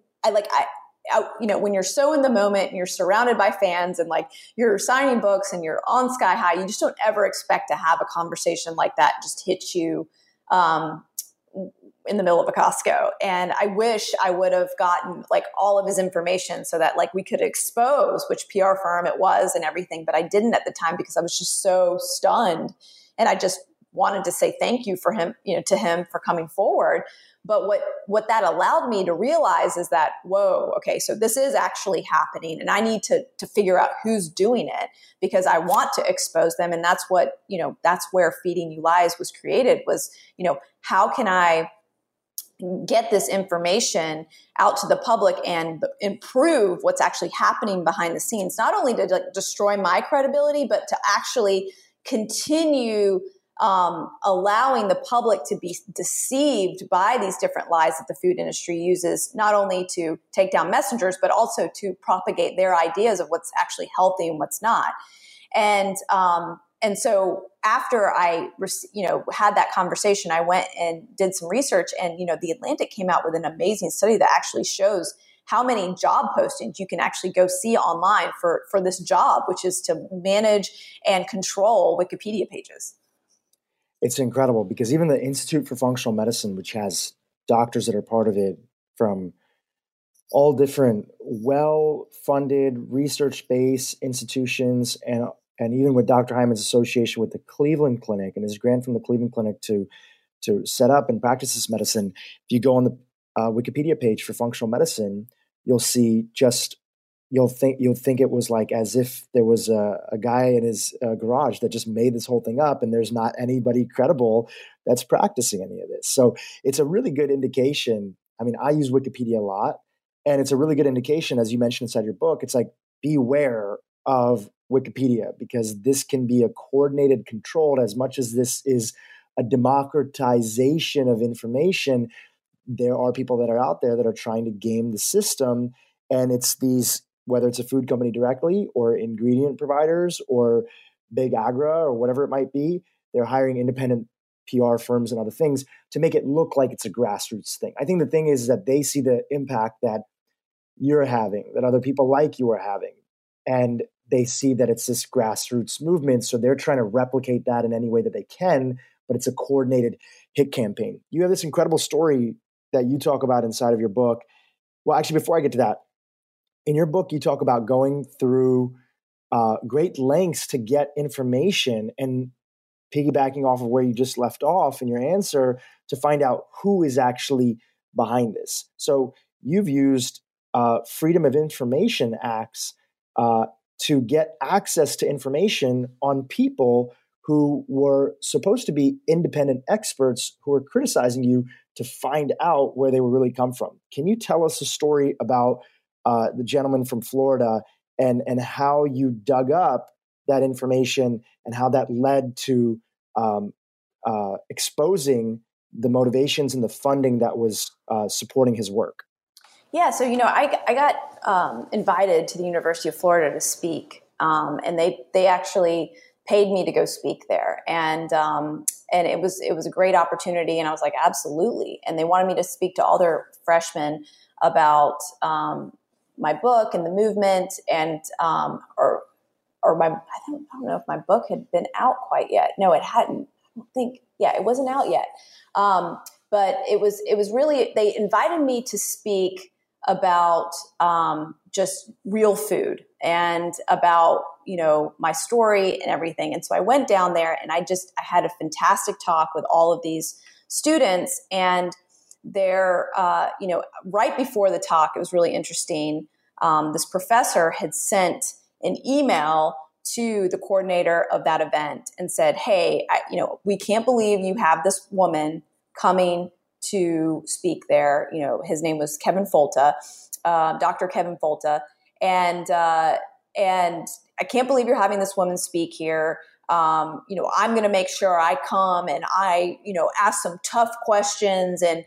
when you're so in the moment and you're surrounded by fans and like you're signing books and you're on sky high, you just don't ever expect to have a conversation like that just hit you in the middle of a Costco. And I wish I would have gotten like all of his information so that like we could expose which PR firm it was and everything. But I didn't at the time because I was just so stunned. And I just wanted to say thank you to him for coming forward. But what that allowed me to realize is that, whoa, okay, so this is actually happening and I need to figure out who's doing it because I want to expose them. And that's what, that's where Feeding You Lies was created was, how can I get this information out to the public and improve what's actually happening behind the scenes, not only to like destroy my credibility, but to actually continue allowing the public to be deceived by these different lies that the food industry uses, not only to take down messengers, but also to propagate their ideas of what's actually healthy and what's not. And so after I, had that conversation, I went and did some research and, The Atlantic came out with an amazing study that actually shows how many job postings you can actually go see online for this job, which is to manage and control Wikipedia pages. It's incredible because even the Institute for Functional Medicine, which has doctors that are part of it from all different well-funded research-based institutions and even with Dr. Hyman's association with the Cleveland Clinic and his grant from the Cleveland Clinic to set up and practice this medicine, if you go on the Wikipedia page for functional medicine, you'll see you'll think it was like as if there was a guy in his garage that just made this whole thing up and there's not anybody credible that's practicing any of this. So it's a really good indication. I mean, I use Wikipedia a lot and it's a really good indication, as you mentioned inside your book, it's like beware of Wikipedia because this can be a coordinated, controlled, as much as this is a democratization of information. There are people that are out there that are trying to game the system. And it's these, whether it's a food company directly or ingredient providers or big agra or whatever it might be, they're hiring independent PR firms and other things to make it look like it's a grassroots thing. I think the thing is that they see the impact that you're having, that other people like you are having. And they see that it's this grassroots movement. So they're trying to replicate that in any way that they can, but it's a coordinated hit campaign. You have this incredible story that you talk about inside of your book. Well, actually, before I get to that, in your book, you talk about going through great lengths to get information and piggybacking off of where you just left off in your answer to find out who is actually behind this. So you've used Freedom of Information Acts to get access to information on people who were supposed to be independent experts who were criticizing you to find out where they would really come from. Can you tell us a story about the gentleman from Florida and how you dug up that information and how that led to exposing the motivations and the funding that was supporting his work? Yeah, so I got invited to the University of Florida to speak, and they actually paid me to go speak there, and it was a great opportunity, and I was like, absolutely. And they wanted me to speak to all their freshmen about my book and the movement, and or my I don't know if my book had been out quite yet. No, it hadn't. I don't think. Yeah, it wasn't out yet. But it was really, they invited me to speak about just real food and about, my story and everything. And so I went down there and I had a fantastic talk with all of these students. And they're, right before the talk, it was really interesting. This professor had sent an email to the coordinator of that event and said, hey, we can't believe you have this woman coming to speak there. His name was Kevin Folta, Dr. Kevin Folta. And I can't believe you're having this woman speak here. I'm going to make sure I come and I, ask some tough questions and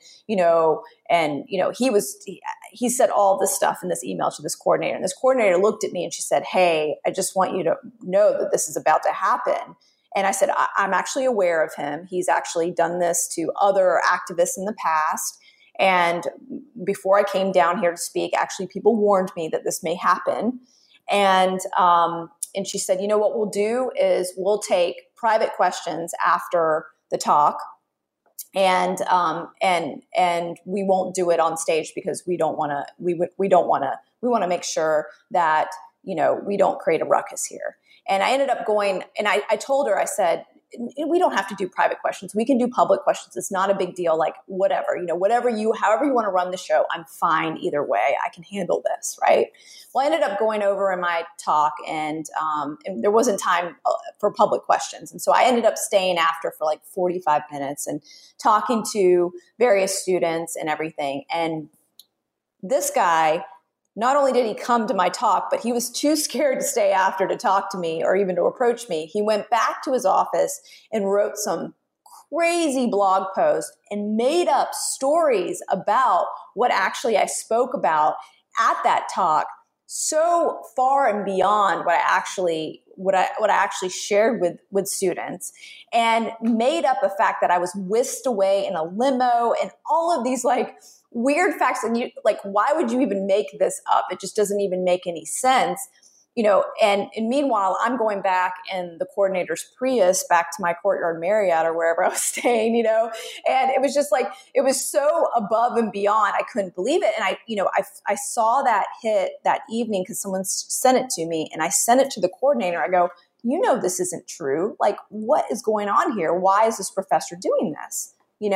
he said all this stuff in this email to this coordinator, and this coordinator looked at me and she said, hey, I just want you to know that this is about to happen. And I said, I'm actually aware of him. He's actually done this to other activists in the past. And before I came down here to speak, actually people warned me that this may happen. And she said, what we'll do is we'll take private questions after the talk, and we won't do it on stage because we want to make sure that we don't create a ruckus here. And I ended up going, and I told her, I said, we don't have to do private questions. We can do public questions. It's not a big deal. Like whatever, however you want to run the show, I'm fine either way. I can handle this. Right. Well, I ended up going over in my talk and there wasn't time for public questions. And so I ended up staying after for like 45 minutes and talking to various students and everything. And this guy, not only did he come to my talk, but he was too scared to stay after to talk to me or even to approach me. He went back to his office and wrote some crazy blog post and made up stories about what actually I spoke about at that talk, so far and beyond what I actually shared with students, and made up a fact that I was whisked away in a limo and all of these like weird facts. And why would you even make this up? It just doesn't even make any sense, and meanwhile, I'm going back in the coordinator's Prius back to my Courtyard Marriott or wherever I was staying, and it was just like, it was so above and beyond. I couldn't believe it. And I saw that hit that evening because someone sent it to me, and I sent it to the coordinator. I go, this isn't true. Like, what is going on here? Why is this professor doing this?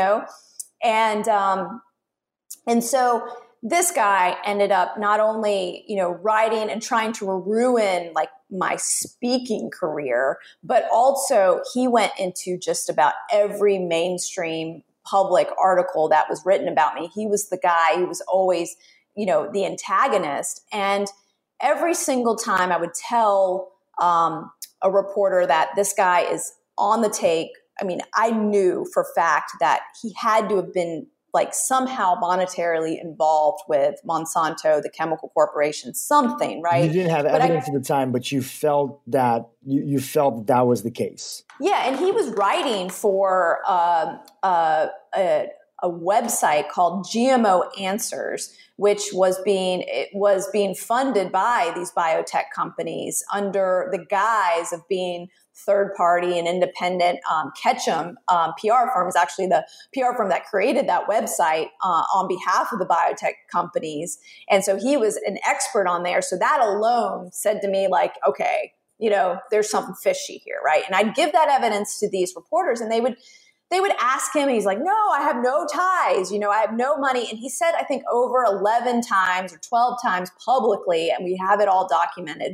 And so this guy ended up not only, writing and trying to ruin like my speaking career, but also he went into just about every mainstream public article that was written about me. He was the guy who was always, the antagonist. And every single time I would tell a reporter that this guy is on the take, I knew for fact that he had to have been like somehow monetarily involved with Monsanto, the chemical corporation, something, right? You didn't have evidence at the time, but you felt that you felt that was the case. Yeah, and he was writing for a website called GMO Answers, which was being funded by these biotech companies under the guise of being third party and independent. Ketchum PR firm is actually the PR firm that created that website on behalf of the biotech companies. And so he was an expert on there. So that alone said to me, like, okay, there's something fishy here, right? And I'd give that evidence to these reporters, and they would ask him, and he's like, no, I have no ties, I have no money. And he said, I think over 11 times or 12 times publicly, and we have it all documented,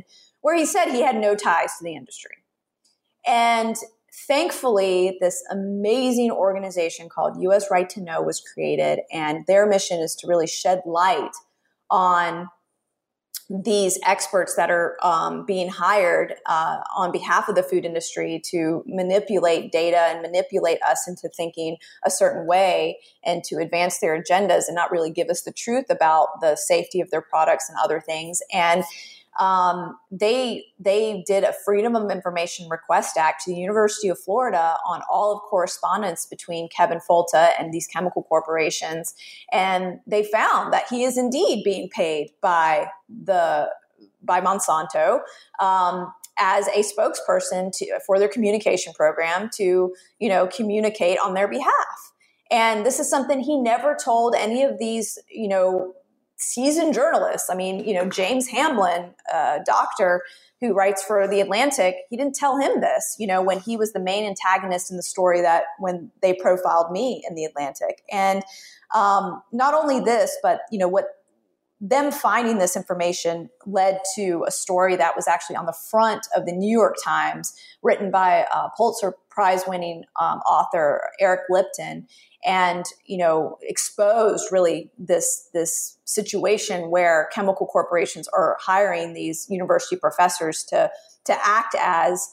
where he said he had no ties to the industry. And thankfully, this amazing organization called US Right to Know was created, and their mission is to really shed light on these experts that are being hired on behalf of the food industry to manipulate data and manipulate us into thinking a certain way and to advance their agendas and not really give us the truth about the safety of their products and other things. And they did a Freedom of Information Request Act to the University of Florida on all of correspondence between Kevin Folta and these chemical corporations. And they found that he is indeed being paid by Monsanto, as a spokesperson for their communication program to, communicate on their behalf. And this is something he never told any of these, seasoned journalists. I mean, James Hamlin, doctor who writes for The Atlantic, he didn't tell him this, when he was the main antagonist in the story that when they profiled me in The Atlantic. And not only this, but, what them finding this information led to a story that was actually on the front of the New York Times, written by Pulitzer Prize-winning author Eric Lipton, and exposed really this situation where chemical corporations are hiring these university professors to act as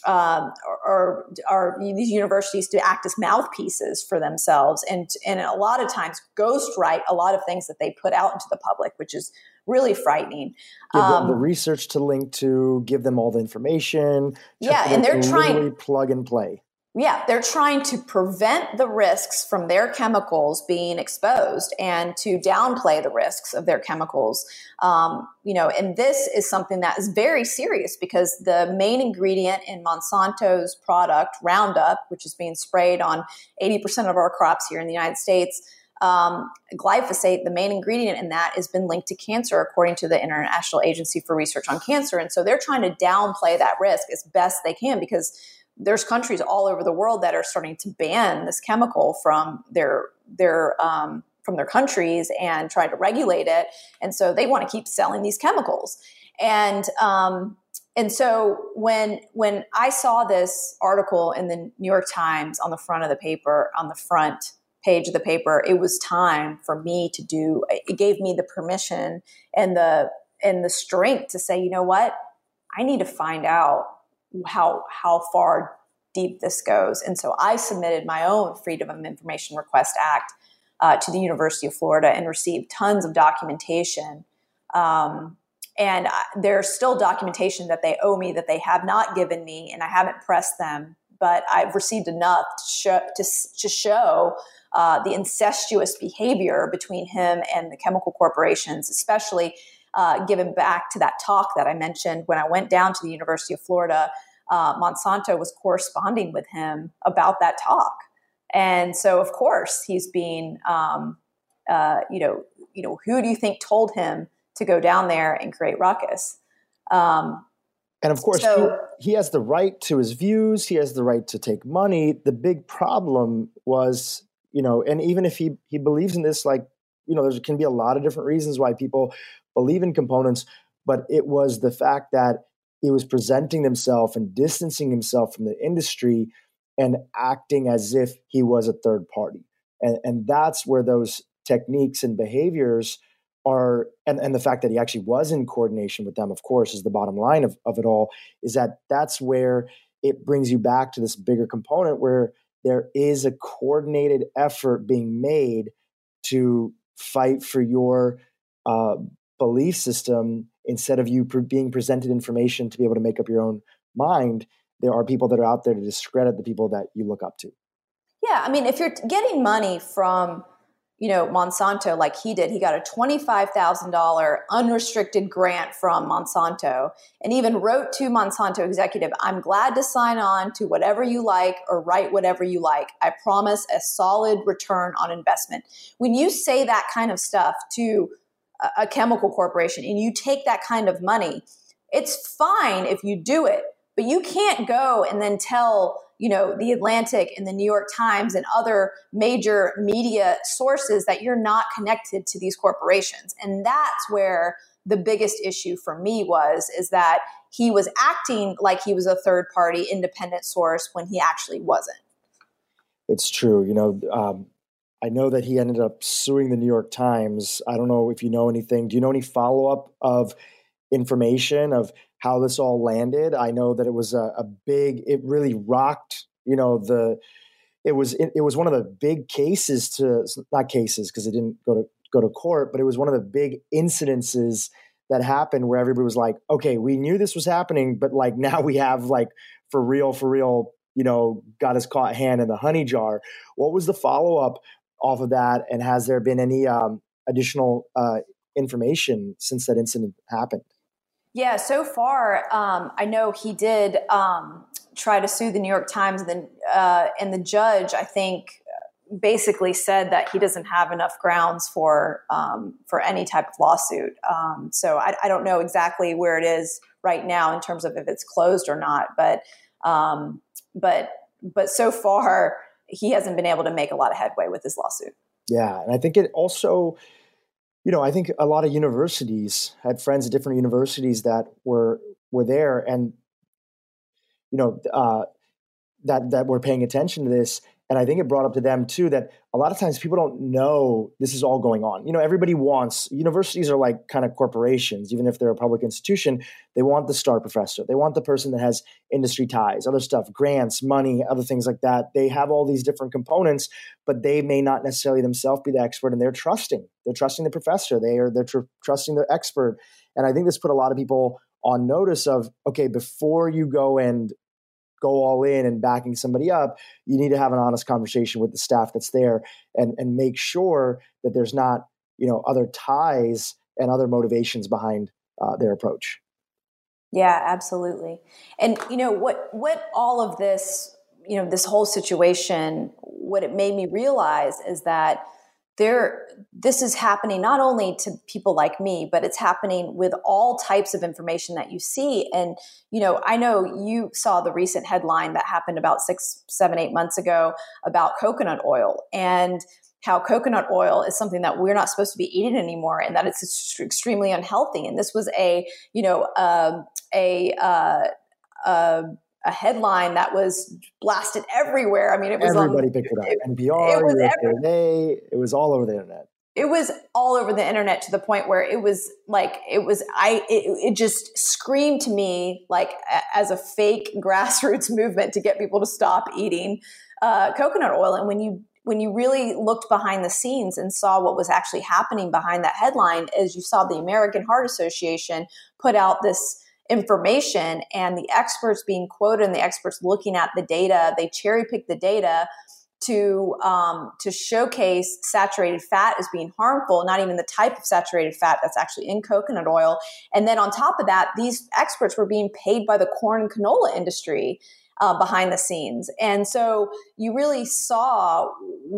or these universities to act as mouthpieces for themselves, and a lot of times ghostwrite a lot of things that they put out into the public, which is really frightening. Give them the research to link to, give them all the information. And they're trying plug and play. Yeah, they're trying to prevent the risks from their chemicals being exposed and to downplay the risks of their chemicals. And this is something that is very serious because the main ingredient in Monsanto's product, Roundup, which is being sprayed on 80% of our crops here in the United States, glyphosate, the main ingredient in that, has been linked to cancer, according to the International Agency for Research on Cancer. And so they're trying to downplay that risk as best they can because there's countries all over the world that are starting to ban this chemical from their countries and trying to regulate it. And so they want to keep selling these chemicals. And so when I saw this article in the New York Times on the front of the paper, on the front page of the paper, it was time for me to do. It gave me the permission and the strength to say, you know what, I need to find out how far deep this goes. And so I submitted my own Freedom of Information Request Act to the University of Florida and received tons of documentation. And there's still documentation that they owe me that they have not given me, and I haven't pressed them, but I've received enough to show the incestuous behavior between him and the chemical corporations, especially given back to that talk that I mentioned when I went down to the University of Florida. Monsanto was corresponding with him about that talk. And so, of course, he's being, who do you think told him to go down there and create ruckus? And of course, he has the right to his views. He has the right to take money. The big problem was, and even if he believes in this, there can be a lot of different reasons why people believe in components, but it was the fact that he was presenting himself and distancing himself from the industry and acting as if he was a third party. And that's where those techniques and behaviors are, and the fact that he actually was in coordination with them, of course, is the bottom line of it all, is that's where it brings you back to this bigger component where there is a coordinated effort being made to fight for your belief system. Instead of you being presented information to be able to make up your own mind, there are people that are out there to discredit the people that you look up to. Yeah, I mean, if you're getting money from, Monsanto like he did, he got a $25,000 unrestricted grant from Monsanto and even wrote to Monsanto executive, I'm glad to sign on to whatever you like or write whatever you like. I promise a solid return on investment. When you say that kind of stuff to a chemical corporation and you take that kind of money, it's fine if you do it, but you can't go and then tell, the Atlantic and the New York Times and other major media sources that you're not connected to these corporations. And that's where the biggest issue for me is that he was acting like he was a third party independent source when he actually wasn't. It's true. I know that he ended up suing the New York Times. I don't know if you know anything. Do you know any follow-up of information of how this all landed? I know that it was it really rocked, it was one of the big cases not cases because it didn't go to court, but it was one of the big incidences that happened where everybody was like, okay, we knew this was happening, but like now we have like for real, got his caught hand in the honey jar. What was the follow-up off of that? And has there been any additional information since that incident happened? Yeah, so far, I know he did try to sue the New York Times, and the judge, I think, basically said that he doesn't have enough grounds for any type of lawsuit. So I don't know exactly where it is right now in terms of if it's closed or not, but so far he hasn't been able to make a lot of headway with his lawsuit. Yeah, and I think it also, I think a lot of universities had friends at different universities that were there, and that were paying attention to this. And I think it brought up to them too that a lot of times people don't know this is all going on. Everybody universities are like kind of corporations, even if they're a public institution. They want the star professor. They want the person that has industry ties, other stuff, grants, money, other things like that. They have all these different components, but they may not necessarily themselves be the expert, and they're trusting. They're trusting the professor. They're trusting the expert. And I think this put a lot of people on notice of, okay, before you go all in and backing somebody up, you need to have an honest conversation with the staff that's there and make sure that there's not, other ties and other motivations behind their approach. Yeah, absolutely. And, what all of this, this whole situation, what it made me realize is that this is happening not only to people like me, but it's happening with all types of information that you see. And, I know you saw the recent headline that happened about 6, 7, 8 months ago about coconut oil, and how coconut oil is something that we're not supposed to be eating anymore, and that it's extremely unhealthy. And this was a headline that was blasted everywhere. I mean, everybody picked it up. NPR, USA Today, it was all over the internet. It was all over the internet to the point where it just screamed to me like as a fake grassroots movement to get people to stop eating coconut oil. And when you really looked behind the scenes and saw what was actually happening behind that headline, as you saw the American Heart Association put out this information, and the experts being quoted and the experts looking at the data, they cherry pick the data to showcase saturated fat as being harmful, not even the type of saturated fat that's actually in coconut oil. And then on top of that, these experts were being paid by the corn and canola industry behind the scenes. And so you really saw,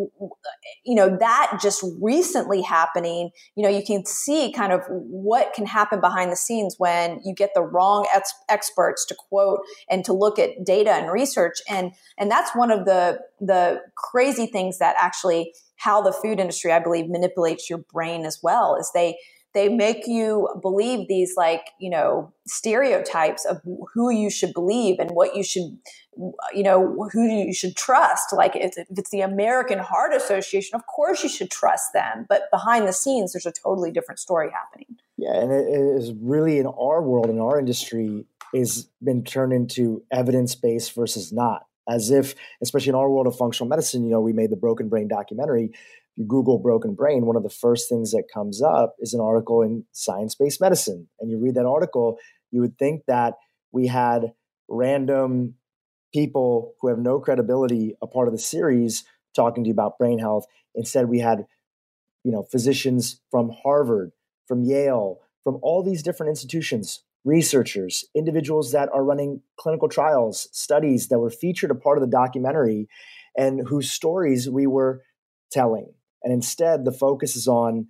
that just recently happening. You can see kind of what can happen behind the scenes when you get the wrong experts to quote and to look at data and research. And that's one of the crazy things that actually how the food industry, I believe, manipulates your brain as well, is they make you believe these stereotypes of who you should believe and what you should, who you should trust. Like if it's the American Heart Association, of course you should trust them. But behind the scenes, there's a totally different story happening. Yeah, and it is really in our world, in our industry, is been turned into evidence-based versus not. As if, especially in our world of functional medicine, we made the Broken Brain documentary. You Google broken brain, one of the first things that comes up is an article in Science-Based Medicine. And you read that article, you would think that we had random people who have no credibility a part of the series talking to you about brain health. Instead, we had, physicians from Harvard, from Yale, from all these different institutions, researchers, individuals that are running clinical trials, studies that were featured a part of the documentary and whose stories we were telling. And instead, the focus is on,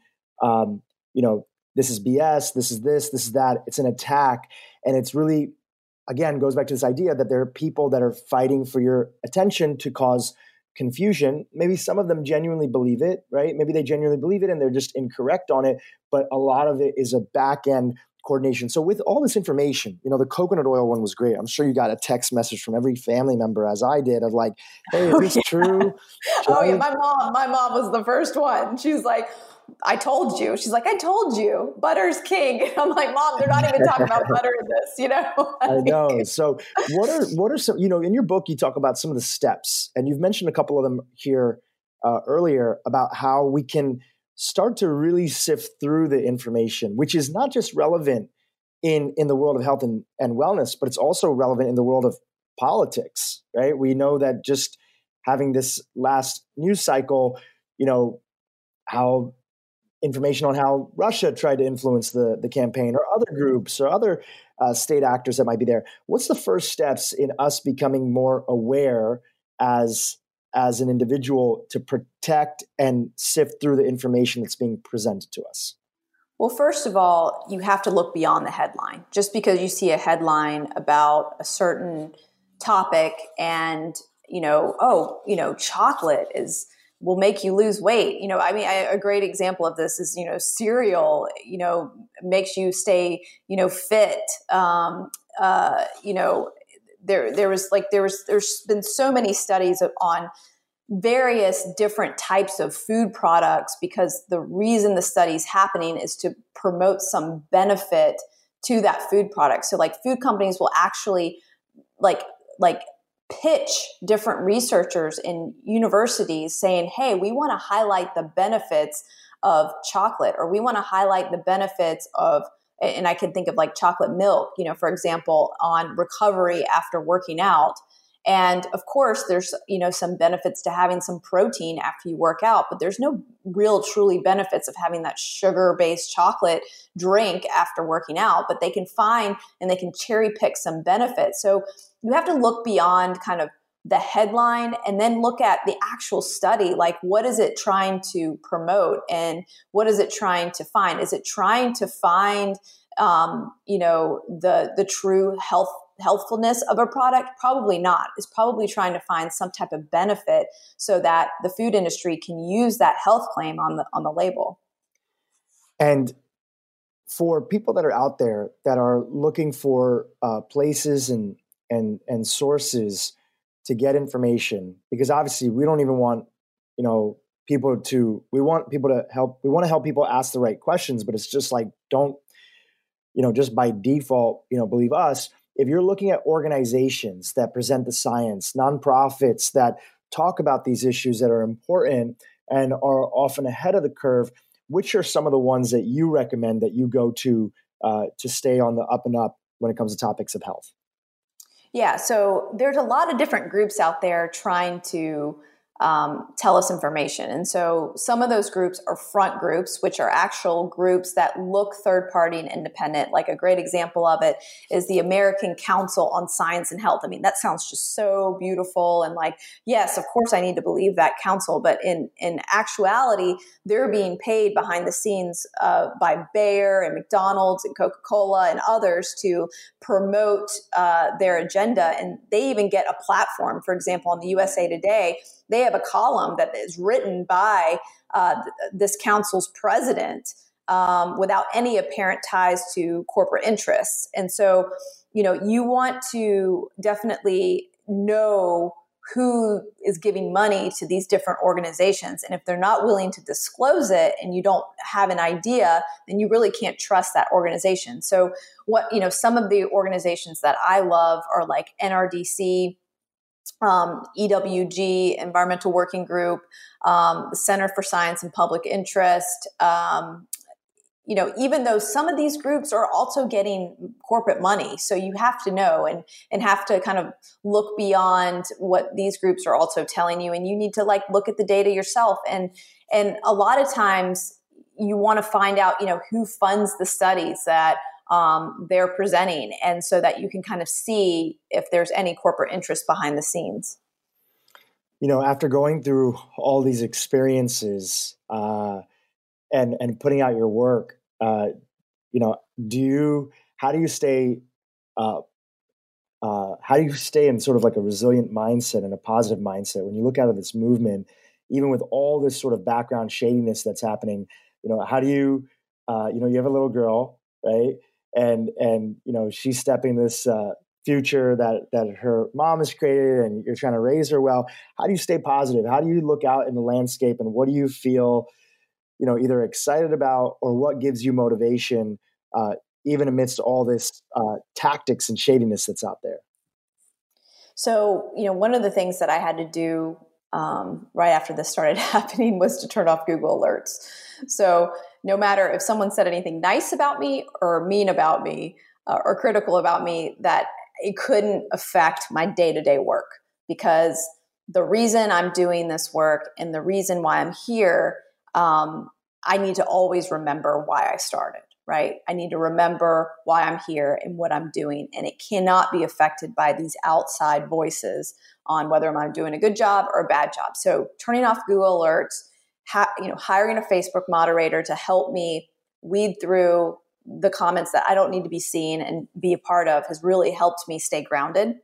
this is BS, this is that. It's an attack. And it's really, again, goes back to this idea that there are people that are fighting for your attention to cause confusion. Maybe some of them genuinely believe it, right? Maybe they genuinely believe it and they're just incorrect on it. But a lot of it is a back end coordination. So with all this information, the coconut oil one was great. I'm sure you got a text message from every family member, as I did, of like, hey, is this true? Oh yeah, my mom was the first one. She was like, I told you. She's like, I told you, butter's king. I'm like, Mom, they're not even talking about butter in this, I know. So what are some, in your book, you talk about some of the steps, and you've mentioned a couple of them here earlier about how we can start to really sift through the information, which is not just relevant in the world of health and wellness, but it's also relevant in the world of politics, right? We know that just having this last news cycle, how information on how Russia tried to influence the campaign, or other groups or other state actors that might be there. What's the first steps in us becoming more aware as an individual to protect and sift through the information that's being presented to us? Well, first of all, you have to look beyond the headline. Just because you see a headline about a certain topic and, chocolate will make you lose weight. A great example of this is, cereal, makes you stay, fit. There's been so many studies on various different types of food products, because the reason the study's happening is to promote some benefit to that food product. So like food companies will actually like pitch different researchers in universities saying, hey, we want to highlight the benefits of chocolate, or we want to highlight the benefits of, and I can think of like chocolate milk, for example, on recovery after working out. And of course, there's, some benefits to having some protein after you work out, but there's no real truly benefits of having that sugar-based chocolate drink after working out, but they can find and they can cherry pick some benefits. So you have to look beyond kind of the headline and then look at the actual study. Like, what is it trying to promote and what is it trying to find? Is it trying to find, the true healthfulness of a product? Probably not. It's probably trying to find some type of benefit so that the food industry can use that health claim on the label. And for people that are out there that are looking for places and sources to get information, because obviously we don't even want, we want people to help. We want to help people ask the right questions, but it's just like, don't, just by default, believe us. If you're looking at organizations that present the science, nonprofits that talk about these issues that are important and are often ahead of the curve, which are some of the ones that you recommend that you go to stay on the up and up when it comes to topics of health? Yeah, so there's a lot of different groups out there trying to tell us information. And so some of those groups are front groups, which are actual groups that look third party and independent. Like a great example of it is the American Council on Science and Health. I mean, that sounds just so beautiful. And like, yes, of course I need to believe that council, but in actuality, they're being paid behind the scenes by Bayer and McDonald's and Coca-Cola and others to promote their agenda. And they even get a platform. For example, on the USA Today, they have a column that is written by this council's president without any apparent ties to corporate interests. And so, you want to definitely know who is giving money to these different organizations. And if they're not willing to disclose it and you don't have an idea, then you really can't trust that organization. So some of the organizations that I love are like NRDC, EWG, Environmental Working Group, the Center for Science and Public Interest. Even though some of these groups are also getting corporate money. So you have to know and have to kind of look beyond what these groups are also telling you. And you need to look at the data yourself. And a lot of times you want to find out, who funds the studies that they're presenting. And so that you can kind of see if there's any corporate interest behind the scenes. After going through all these experiences, and putting out your work, how do you stay how do you stay in sort of like a resilient mindset and a positive mindset when you look out of this movement, even with all this sort of background shadiness that's happening? How do you, you have a little girl, right? And she's stepping this future that her mom has created, and you're trying to raise her well. How do you stay positive? How do you look out in the landscape, and what do you feel, either excited about, or what gives you motivation, even amidst all this tactics and shadiness that's out there? So, one of the things that I had to do right after this started happening was to turn off Google Alerts. So no matter if someone said anything nice about me or mean about me or critical about me, that it couldn't affect my day-to-day work, because the reason I'm doing this work and the reason why I'm here, I need to always remember why I started. Right? I need to remember why I'm here and what I'm doing. And it cannot be affected by these outside voices on whether I'm doing a good job or a bad job. So turning off Google Alerts, hiring a Facebook moderator to help me weed through the comments that I don't need to be seen and be a part of has really helped me stay grounded.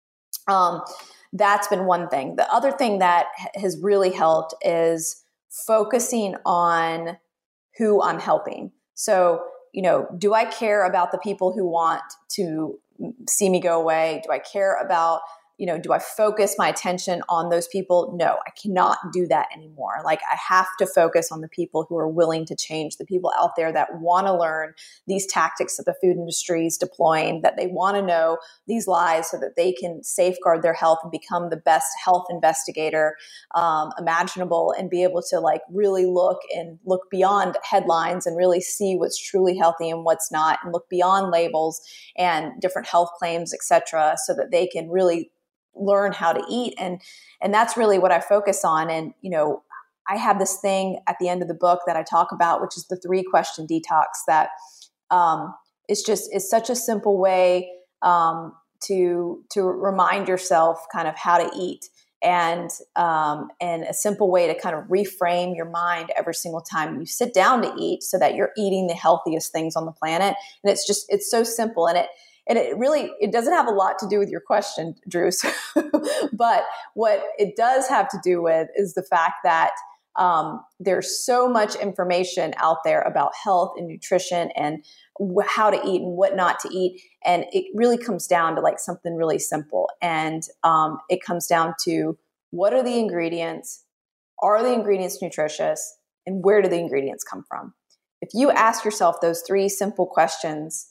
That's been one thing. The other thing that has really helped is focusing on who I'm helping. So, do I care about the people who want to see me go away? Do I care about, do I focus my attention on those people? No, I cannot do that anymore. Like, I have to focus on the people who are willing to change, the people out there that want to learn these tactics that the food industry is deploying, that they want to know these lies so that they can safeguard their health and become the best health investigator imaginable, and be able to really look beyond headlines and really see what's truly healthy and what's not, and look beyond labels and different health claims, et cetera, so that they can really learn how to eat. And that's really what I focus on. And, I have this thing at the end of the book that I talk about, which is the 3-question detox, that it's such a simple way to remind yourself kind of how to eat, and a simple way to kind of reframe your mind every single time you sit down to eat, so that you're eating the healthiest things on the planet. And it's so simple. And it doesn't have a lot to do with your question, Drew. But what it does have to do with is the fact that there's so much information out there about health and nutrition and how to eat and what not to eat. And it really comes down to something really simple. And it comes down to, what are the ingredients? Are the ingredients nutritious? And where do the ingredients come from? If you ask yourself those 3 simple questions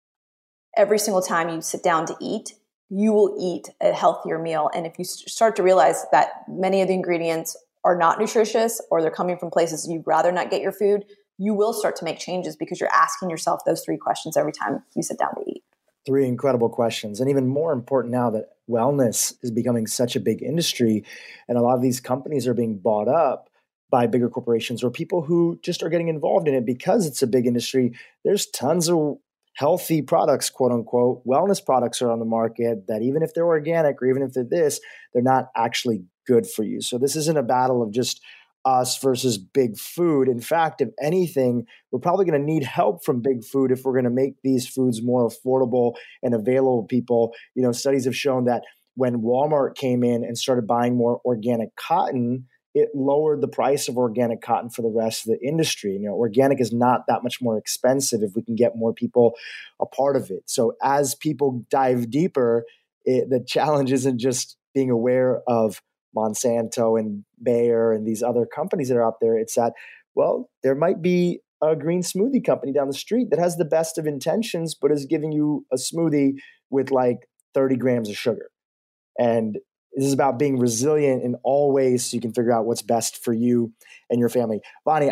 every single time you sit down to eat, you will eat a healthier meal. And if you start to realize that many of the ingredients are not nutritious, or they're coming from places you'd rather not get your food, you will start to make changes, because you're asking yourself those 3 questions every time you sit down to eat. 3 incredible questions. And even more important now that wellness is becoming such a big industry, and a lot of these companies are being bought up by bigger corporations or people who just are getting involved in it because it's a big industry. There's tons of healthy products, quote unquote, wellness products are on the market that, even if they're organic or even if they're they're not actually good for you. So this isn't a battle of just us versus big food. In fact, if anything, we're probably going to need help from big food if we're going to make these foods more affordable and available to people. Studies have shown that when Walmart came in and started buying more organic cotton, it lowered the price of organic cotton for the rest of the industry. Organic is not that much more expensive if we can get more people a part of it. So as people dive deeper, the challenge isn't just being aware of Monsanto and Bayer and these other companies that are out there. It's that, there might be a green smoothie company down the street that has the best of intentions, but is giving you a smoothie with 30 grams of sugar. And this is about being resilient in all ways, so you can figure out what's best for you and your family. Vonnie,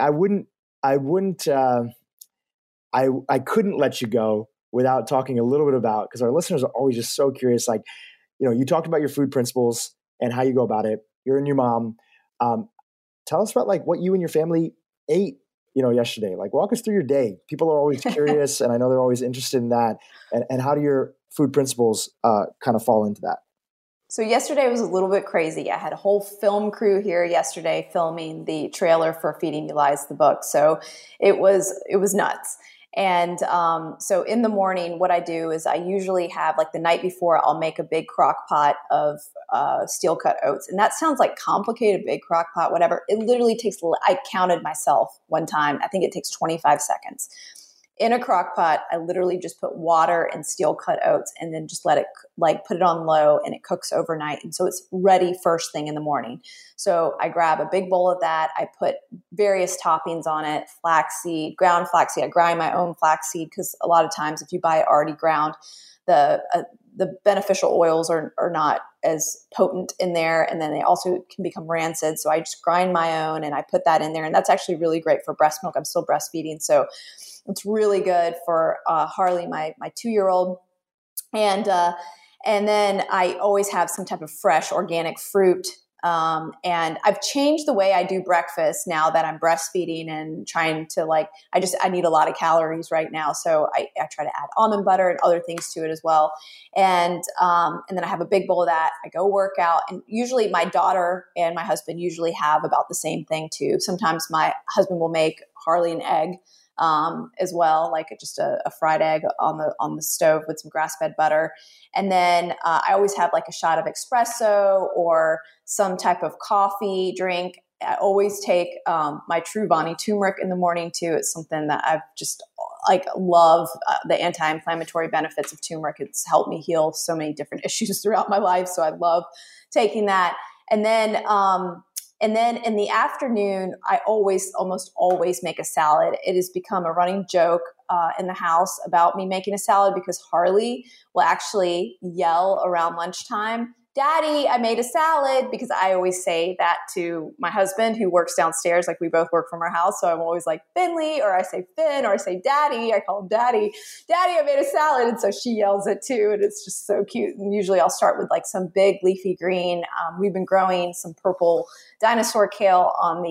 I couldn't let you go without talking a little bit about, because our listeners are always just so curious. You talked about your food principles and how you go about it. You're and your mom. Tell us about what you and your family ate, yesterday. Walk us through your day. People are always curious, and I know they're always interested in that. And how do your food principles kind of fall into that? So yesterday was a little bit crazy. I had a whole film crew here yesterday filming the trailer for Feeding You Lies, the book. So it was nuts. And so in the morning, what I do is I usually have, like the night before, I'll make a big crock pot of steel cut oats. And that sounds like complicated, big crock pot, whatever. It literally takes, I counted myself one time. I think it takes 25 seconds. In a crock pot, I literally just put water and steel cut oats and then just let it, like, put it on low, and it cooks overnight. And so it's ready first thing in the morning. So I grab a big bowl of that. I put various toppings on it, flaxseed, ground flaxseed. I grind my own flaxseed because a lot of times if you buy it already ground, the beneficial oils are not as potent in there. And then they also can become rancid. So I just grind my own and I put that in there. And that's actually really great for breast milk. I'm still breastfeeding. So it's really good for Harley, my 2-year-old. And then I always have some type of fresh organic fruit. And I've changed the way I do breakfast now that I'm breastfeeding and trying to, like, I need a lot of calories right now. So I try to add almond butter and other things to it as well. And then I have a big bowl of that. I go work out, and usually my daughter and my husband usually have about the same thing too. Sometimes my husband will make Harley an egg as well, like just a fried egg on the stove with some grass-fed butter. And then I always have like a shot of espresso or some type of coffee drink. I always take my Truvani turmeric in the morning too. It's something that I've just love the anti-inflammatory benefits of turmeric. It's helped me heal so many different issues throughout my life. So I love taking that. And then in the afternoon, I almost always make a salad. It has become a running joke in the house about me making a salad because Harley will actually yell around lunchtime, "Daddy, I made a salad," because I always say that to my husband who works downstairs. Like, we both work from our house. So I'm always like, "Finley," or I say Finn, or I say Daddy. I call him Daddy. "Daddy, I made a salad." And so she yells it too. And it's just so cute. And usually I'll start with like some big leafy green. We've been growing some purple dinosaur kale on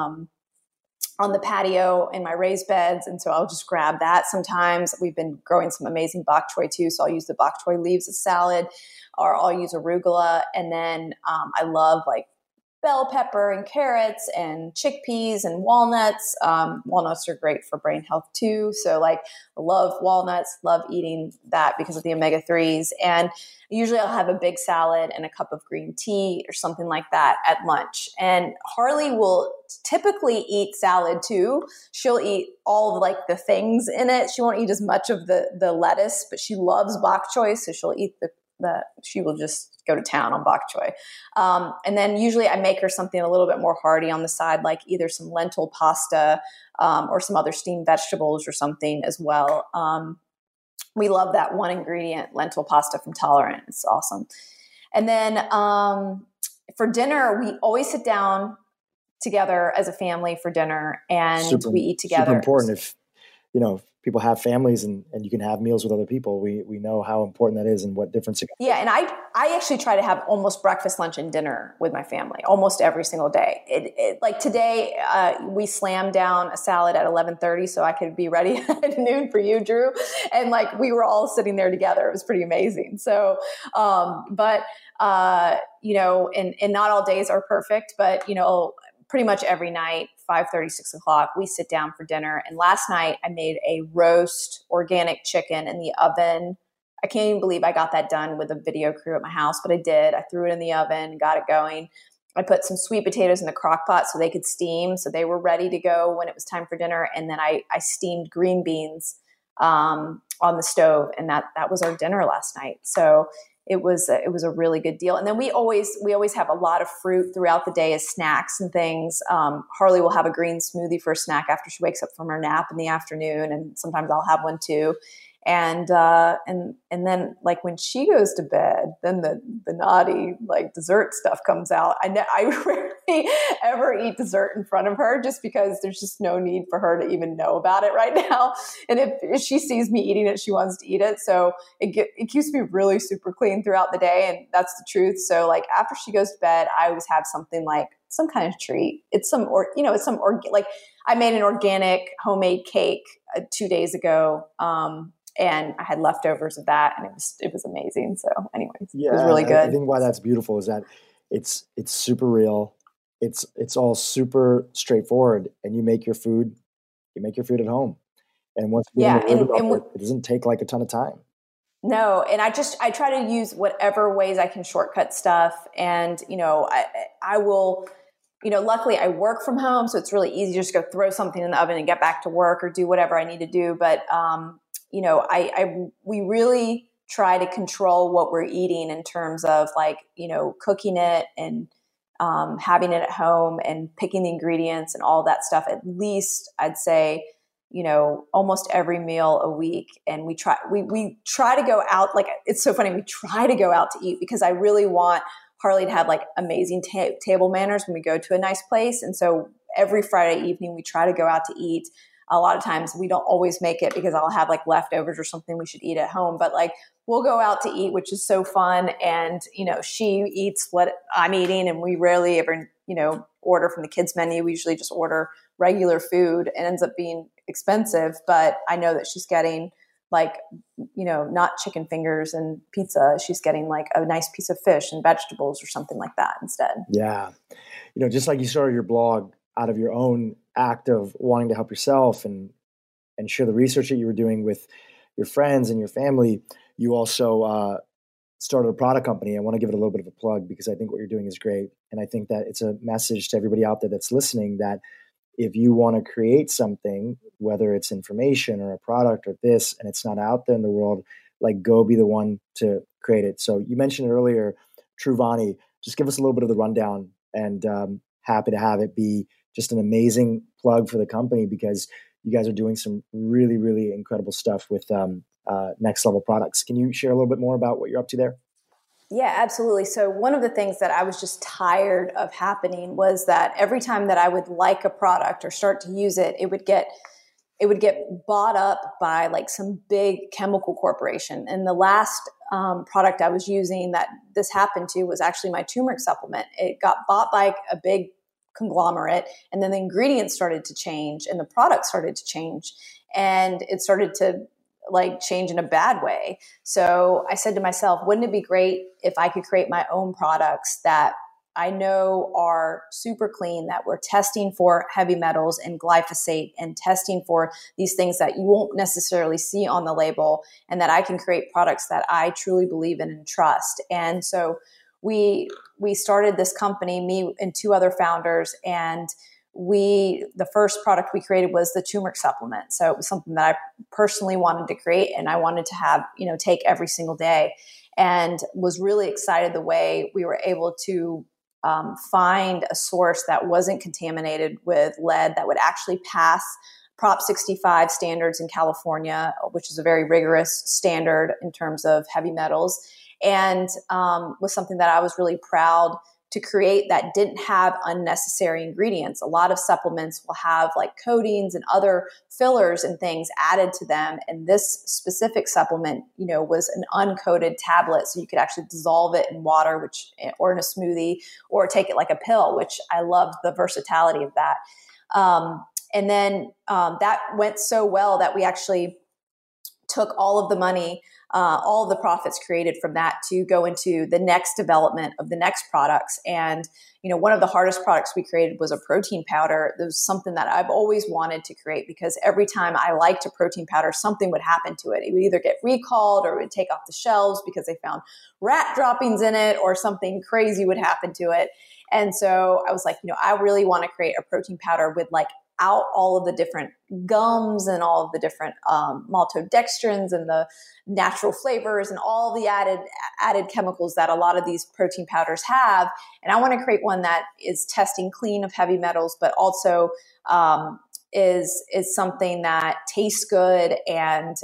the patio in my raised beds. And so I'll just grab that. Sometimes we've been growing some amazing bok choy too. So I'll use the bok choy leaves as salad, or I'll use arugula. And then I love like bell pepper and carrots and chickpeas and walnuts. Walnuts are great for brain health too. So like, I love walnuts, love eating that because of the omega-3s. And usually I'll have a big salad and a cup of green tea or something like that at lunch. And Harley will typically eat salad too. She'll eat all of like the things in it. She won't eat as much of the lettuce, but she loves bok choy. So she'll eat she will just go to town on bok choy. And then usually I make her something a little bit more hearty on the side, like either some lentil pasta or some other steamed vegetables or something as well. We love that one ingredient lentil pasta from Tolerant. It's awesome. And then for dinner, we always sit down together as a family for dinner, and we eat together. Super important. If people have families and you can have meals with other people, we know how important that is and what difference it can make. Yeah, and I actually try to have almost breakfast, lunch, and dinner with my family almost every single day. Like today, we slammed down a salad at 11:30 so I could be ready at noon for you, Drew. And like, we were all sitting there together. It was pretty amazing. So, and not all days are perfect, but pretty much every night, 5:30, 6 o'clock, we sit down for dinner. And last night I made a roast organic chicken in the oven. I can't even believe I got that done with a video crew at my house, but I did. I threw it in the oven, got it going. I put some sweet potatoes in the crock pot so they could steam. So they were ready to go when it was time for dinner. And then I steamed green beans on the stove. And that was our dinner last night. So it was a really good deal. And then we always have a lot of fruit throughout the day as snacks and things. Harley will have a green smoothie for a snack after she wakes up from her nap in the afternoon. And sometimes I'll have one too. And then like when she goes to bed, then the naughty like dessert stuff comes out. I rarely ever eat dessert in front of her just because there's just no need for her to even know about it right now. And if she sees me eating it, she wants to eat it. So it keeps me really super clean throughout the day. And that's the truth. So like after she goes to bed, I always have something like some kind of treat. It's like I made an organic homemade cake 2 days ago. And I had leftovers of that, and it was amazing. So, anyways, it was really good. I think why that's beautiful is that it's super real. It's all super straightforward, and you make your food at home. And once you get Yeah. in the rhythm of it, it doesn't take like a ton of time. No, and I try to use whatever ways I can shortcut stuff. And, I will, luckily I work from home, so it's really easy to just go throw something in the oven and get back to work or do whatever I need to do. But, we really try to control what we're eating in terms of like, cooking it and having it at home and picking the ingredients and all that stuff. At least I'd say, almost every meal a week. And we try to go out. Like, it's so funny. We try to go out to eat because I really want Harley to have like amazing table manners when we go to a nice place. And so every Friday evening, we try to go out to eat. A lot of times we don't always make it because I'll have like leftovers or something we should eat at home, but like we'll go out to eat, which is so fun. And, she eats what I'm eating, and we rarely ever, order from the kids menu. We usually just order regular food. It ends up being expensive, but I know that she's getting like, not chicken fingers and pizza. She's getting like a nice piece of fish and vegetables or something like that instead. Yeah. Just like you started your blog out of your own act of wanting to help yourself and share the research that you were doing with your friends and your family, you also started a product company. I want to give it a little bit of a plug because I think what you're doing is great. And I think that it's a message to everybody out there that's listening that if you want to create something, whether it's information or a product or this, and it's not out there in the world, like go be the one to create it. So you mentioned earlier, Truvani. Just give us a little bit of the rundown, and happy to have it be just an amazing plug for the company because you guys are doing some really, really incredible stuff with next level products. Can you share a little bit more about what you're up to there? Yeah, absolutely. So one of the things that I was just tired of happening was that every time that I would like a product or start to use it, it would get bought up by like some big chemical corporation. And the last product I was using that this happened to was actually my turmeric supplement. It got bought by a big conglomerate, and then the ingredients started to change and the product started to change, and it started to like change in a bad way. So I said to myself, wouldn't it be great if I could create my own products that I know are super clean, that we're testing for heavy metals and glyphosate and testing for these things that you won't necessarily see on the label, and that I can create products that I truly believe in and trust. And so we started this company, me and two other founders, and the first product we created was the turmeric supplement. So it was something that I personally wanted to create and I wanted to have, take every single day, and was really excited the way we were able to find a source that wasn't contaminated with lead, that would actually pass Prop 65 standards in California, which is a very rigorous standard in terms of heavy metals, and was something that I was really proud to create that didn't have unnecessary ingredients. A lot of supplements will have like coatings and other fillers and things added to them. And this specific supplement, was an uncoated tablet. So you could actually dissolve it in water, or in a smoothie, or take it like a pill, which I loved the versatility of that. And then that went so well that we actually took all of the money, all of the profits created from that to go into the next development of the next products. And, one of the hardest products we created was a protein powder. It was something that I've always wanted to create because every time I liked a protein powder, something would happen to it. It would either get recalled or it would take off the shelves because they found rat droppings in it, or something crazy would happen to it. And so I was like, I really want to create a protein powder with like out all of the different gums and all of the different maltodextrins and the natural flavors and all the added chemicals that a lot of these protein powders have. And I want to create one that is testing clean of heavy metals, but also is something that tastes good and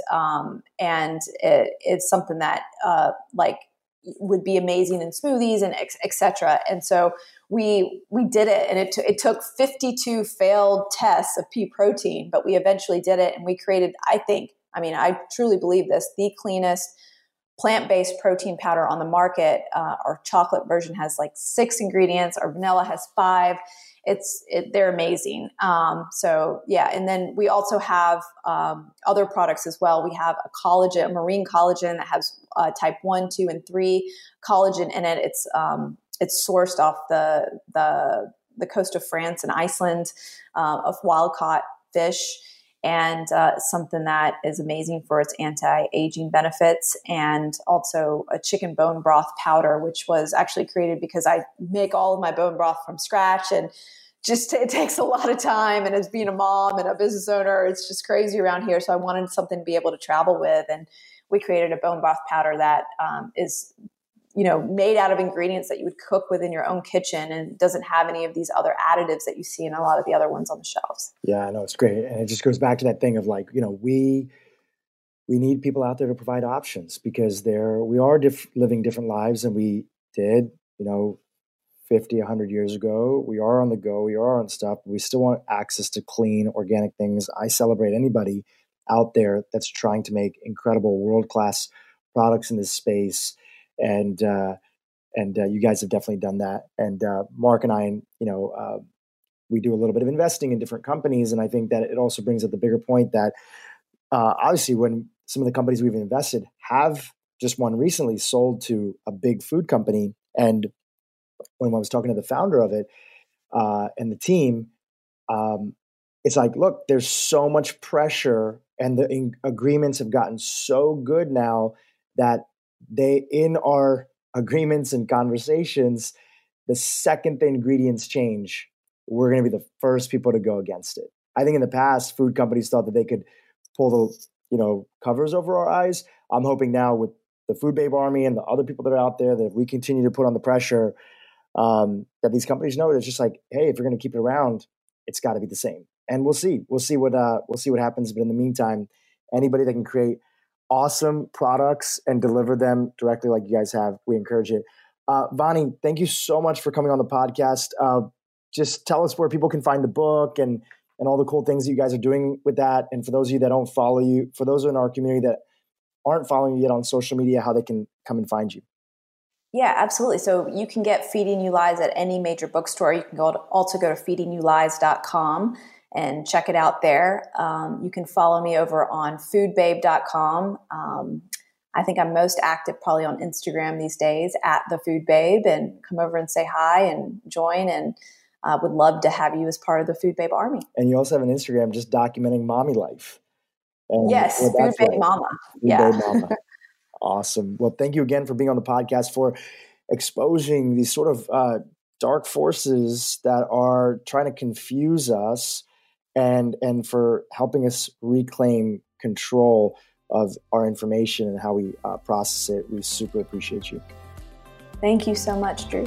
it's something that like would be amazing in smoothies and et cetera. And so we did it, and it took 52 failed tests of pea protein, but we eventually did it, and we created, I truly believe this, the cleanest plant-based protein powder on the market. Our chocolate version has like 6 ingredients. Our vanilla has 5. They're amazing. So yeah. And then we also have other products as well. We have a marine collagen that has type 1, 2, and 3 collagen in it. It's sourced off the coast of France and Iceland, of wild caught fish. and something that is amazing for its anti-aging benefits, and also a chicken bone broth powder, which was actually created because I make all of my bone broth from scratch, and just it takes a lot of time. And as being a mom and a business owner, it's just crazy around here. So I wanted something to be able to travel with, and we created a bone broth powder that is made out of ingredients that you would cook within your own kitchen, and doesn't have any of these other additives that you see in a lot of the other ones on the shelves. Yeah, I know, it's great. And it just goes back to that thing of like, we need people out there to provide options, because we are living different lives than we did, 50, 100 years ago. We are on the go. We are on stuff. We still want access to clean, organic things. I celebrate anybody out there that's trying to make incredible world-class products in this space. And you guys have definitely done that. And Mark and I, we do a little bit of investing in different companies. And I think that it also brings up the bigger point that obviously when some of the companies we've invested have, just one recently, sold to a big food company. And when I was talking to the founder of it and the team, it's like, look, there's so much pressure, and the agreements have gotten so good now that in our agreements and conversations, the second the ingredients change, we're going to be the first people to go against it. I think in the past, food companies thought that they could pull the covers over our eyes. I'm hoping now with the Food Babe Army and the other people that are out there, that if we continue to put on the pressure, that these companies know it's just like, hey, if you're going to keep it around, it's got to be the same. And we'll see what happens. But in the meantime, anybody that can create awesome products and deliver them directly like you guys have, we encourage it. Vani, thank you so much for coming on the podcast. Just tell us where people can find the book and all the cool things that you guys are doing with that. And for those of you that don't follow you, for those in our community that aren't following you yet on social media, how they can come and find you. Yeah, absolutely. So you can get Feeding You Lies at any major bookstore. You can also go to feedingyoulies.com and check it out there. You can follow me over on foodbabe.com. I think I'm most active probably on Instagram these days at the Food Babe, and come over and say hi and join, and would love to have you as part of the Food Babe Army. And you also have an Instagram just documenting mommy life. And yes, Food Babe Mama. Food Babe Mama. Awesome. Well, thank you again for being on the podcast, for exposing these sort of dark forces that are trying to confuse us, and for helping us reclaim control of our information and how we process it. We super appreciate you. Thank you so much, Drew.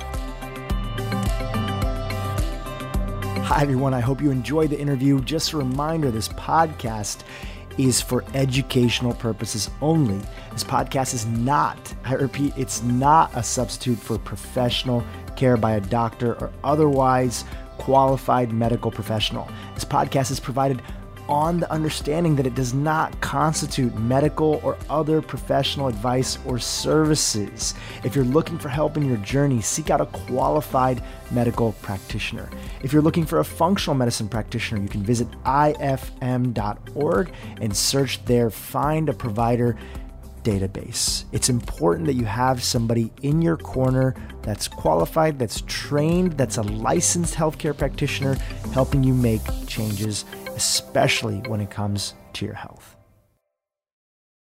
Hi, everyone. I hope you enjoyed the interview. Just a reminder, this podcast is for educational purposes only. This podcast is not, I repeat, it's not a substitute for professional care by a doctor or otherwise qualified medical professional. This podcast is provided on the understanding that it does not constitute medical or other professional advice or services. If you're looking for help in your journey, seek out a qualified medical practitioner. If you're looking for a functional medicine practitioner, you can visit ifm.org and search their Find a Provider database. It's important that you have somebody in your corner that's qualified, that's trained, that's a licensed healthcare practitioner helping you make changes, especially when it comes to your health.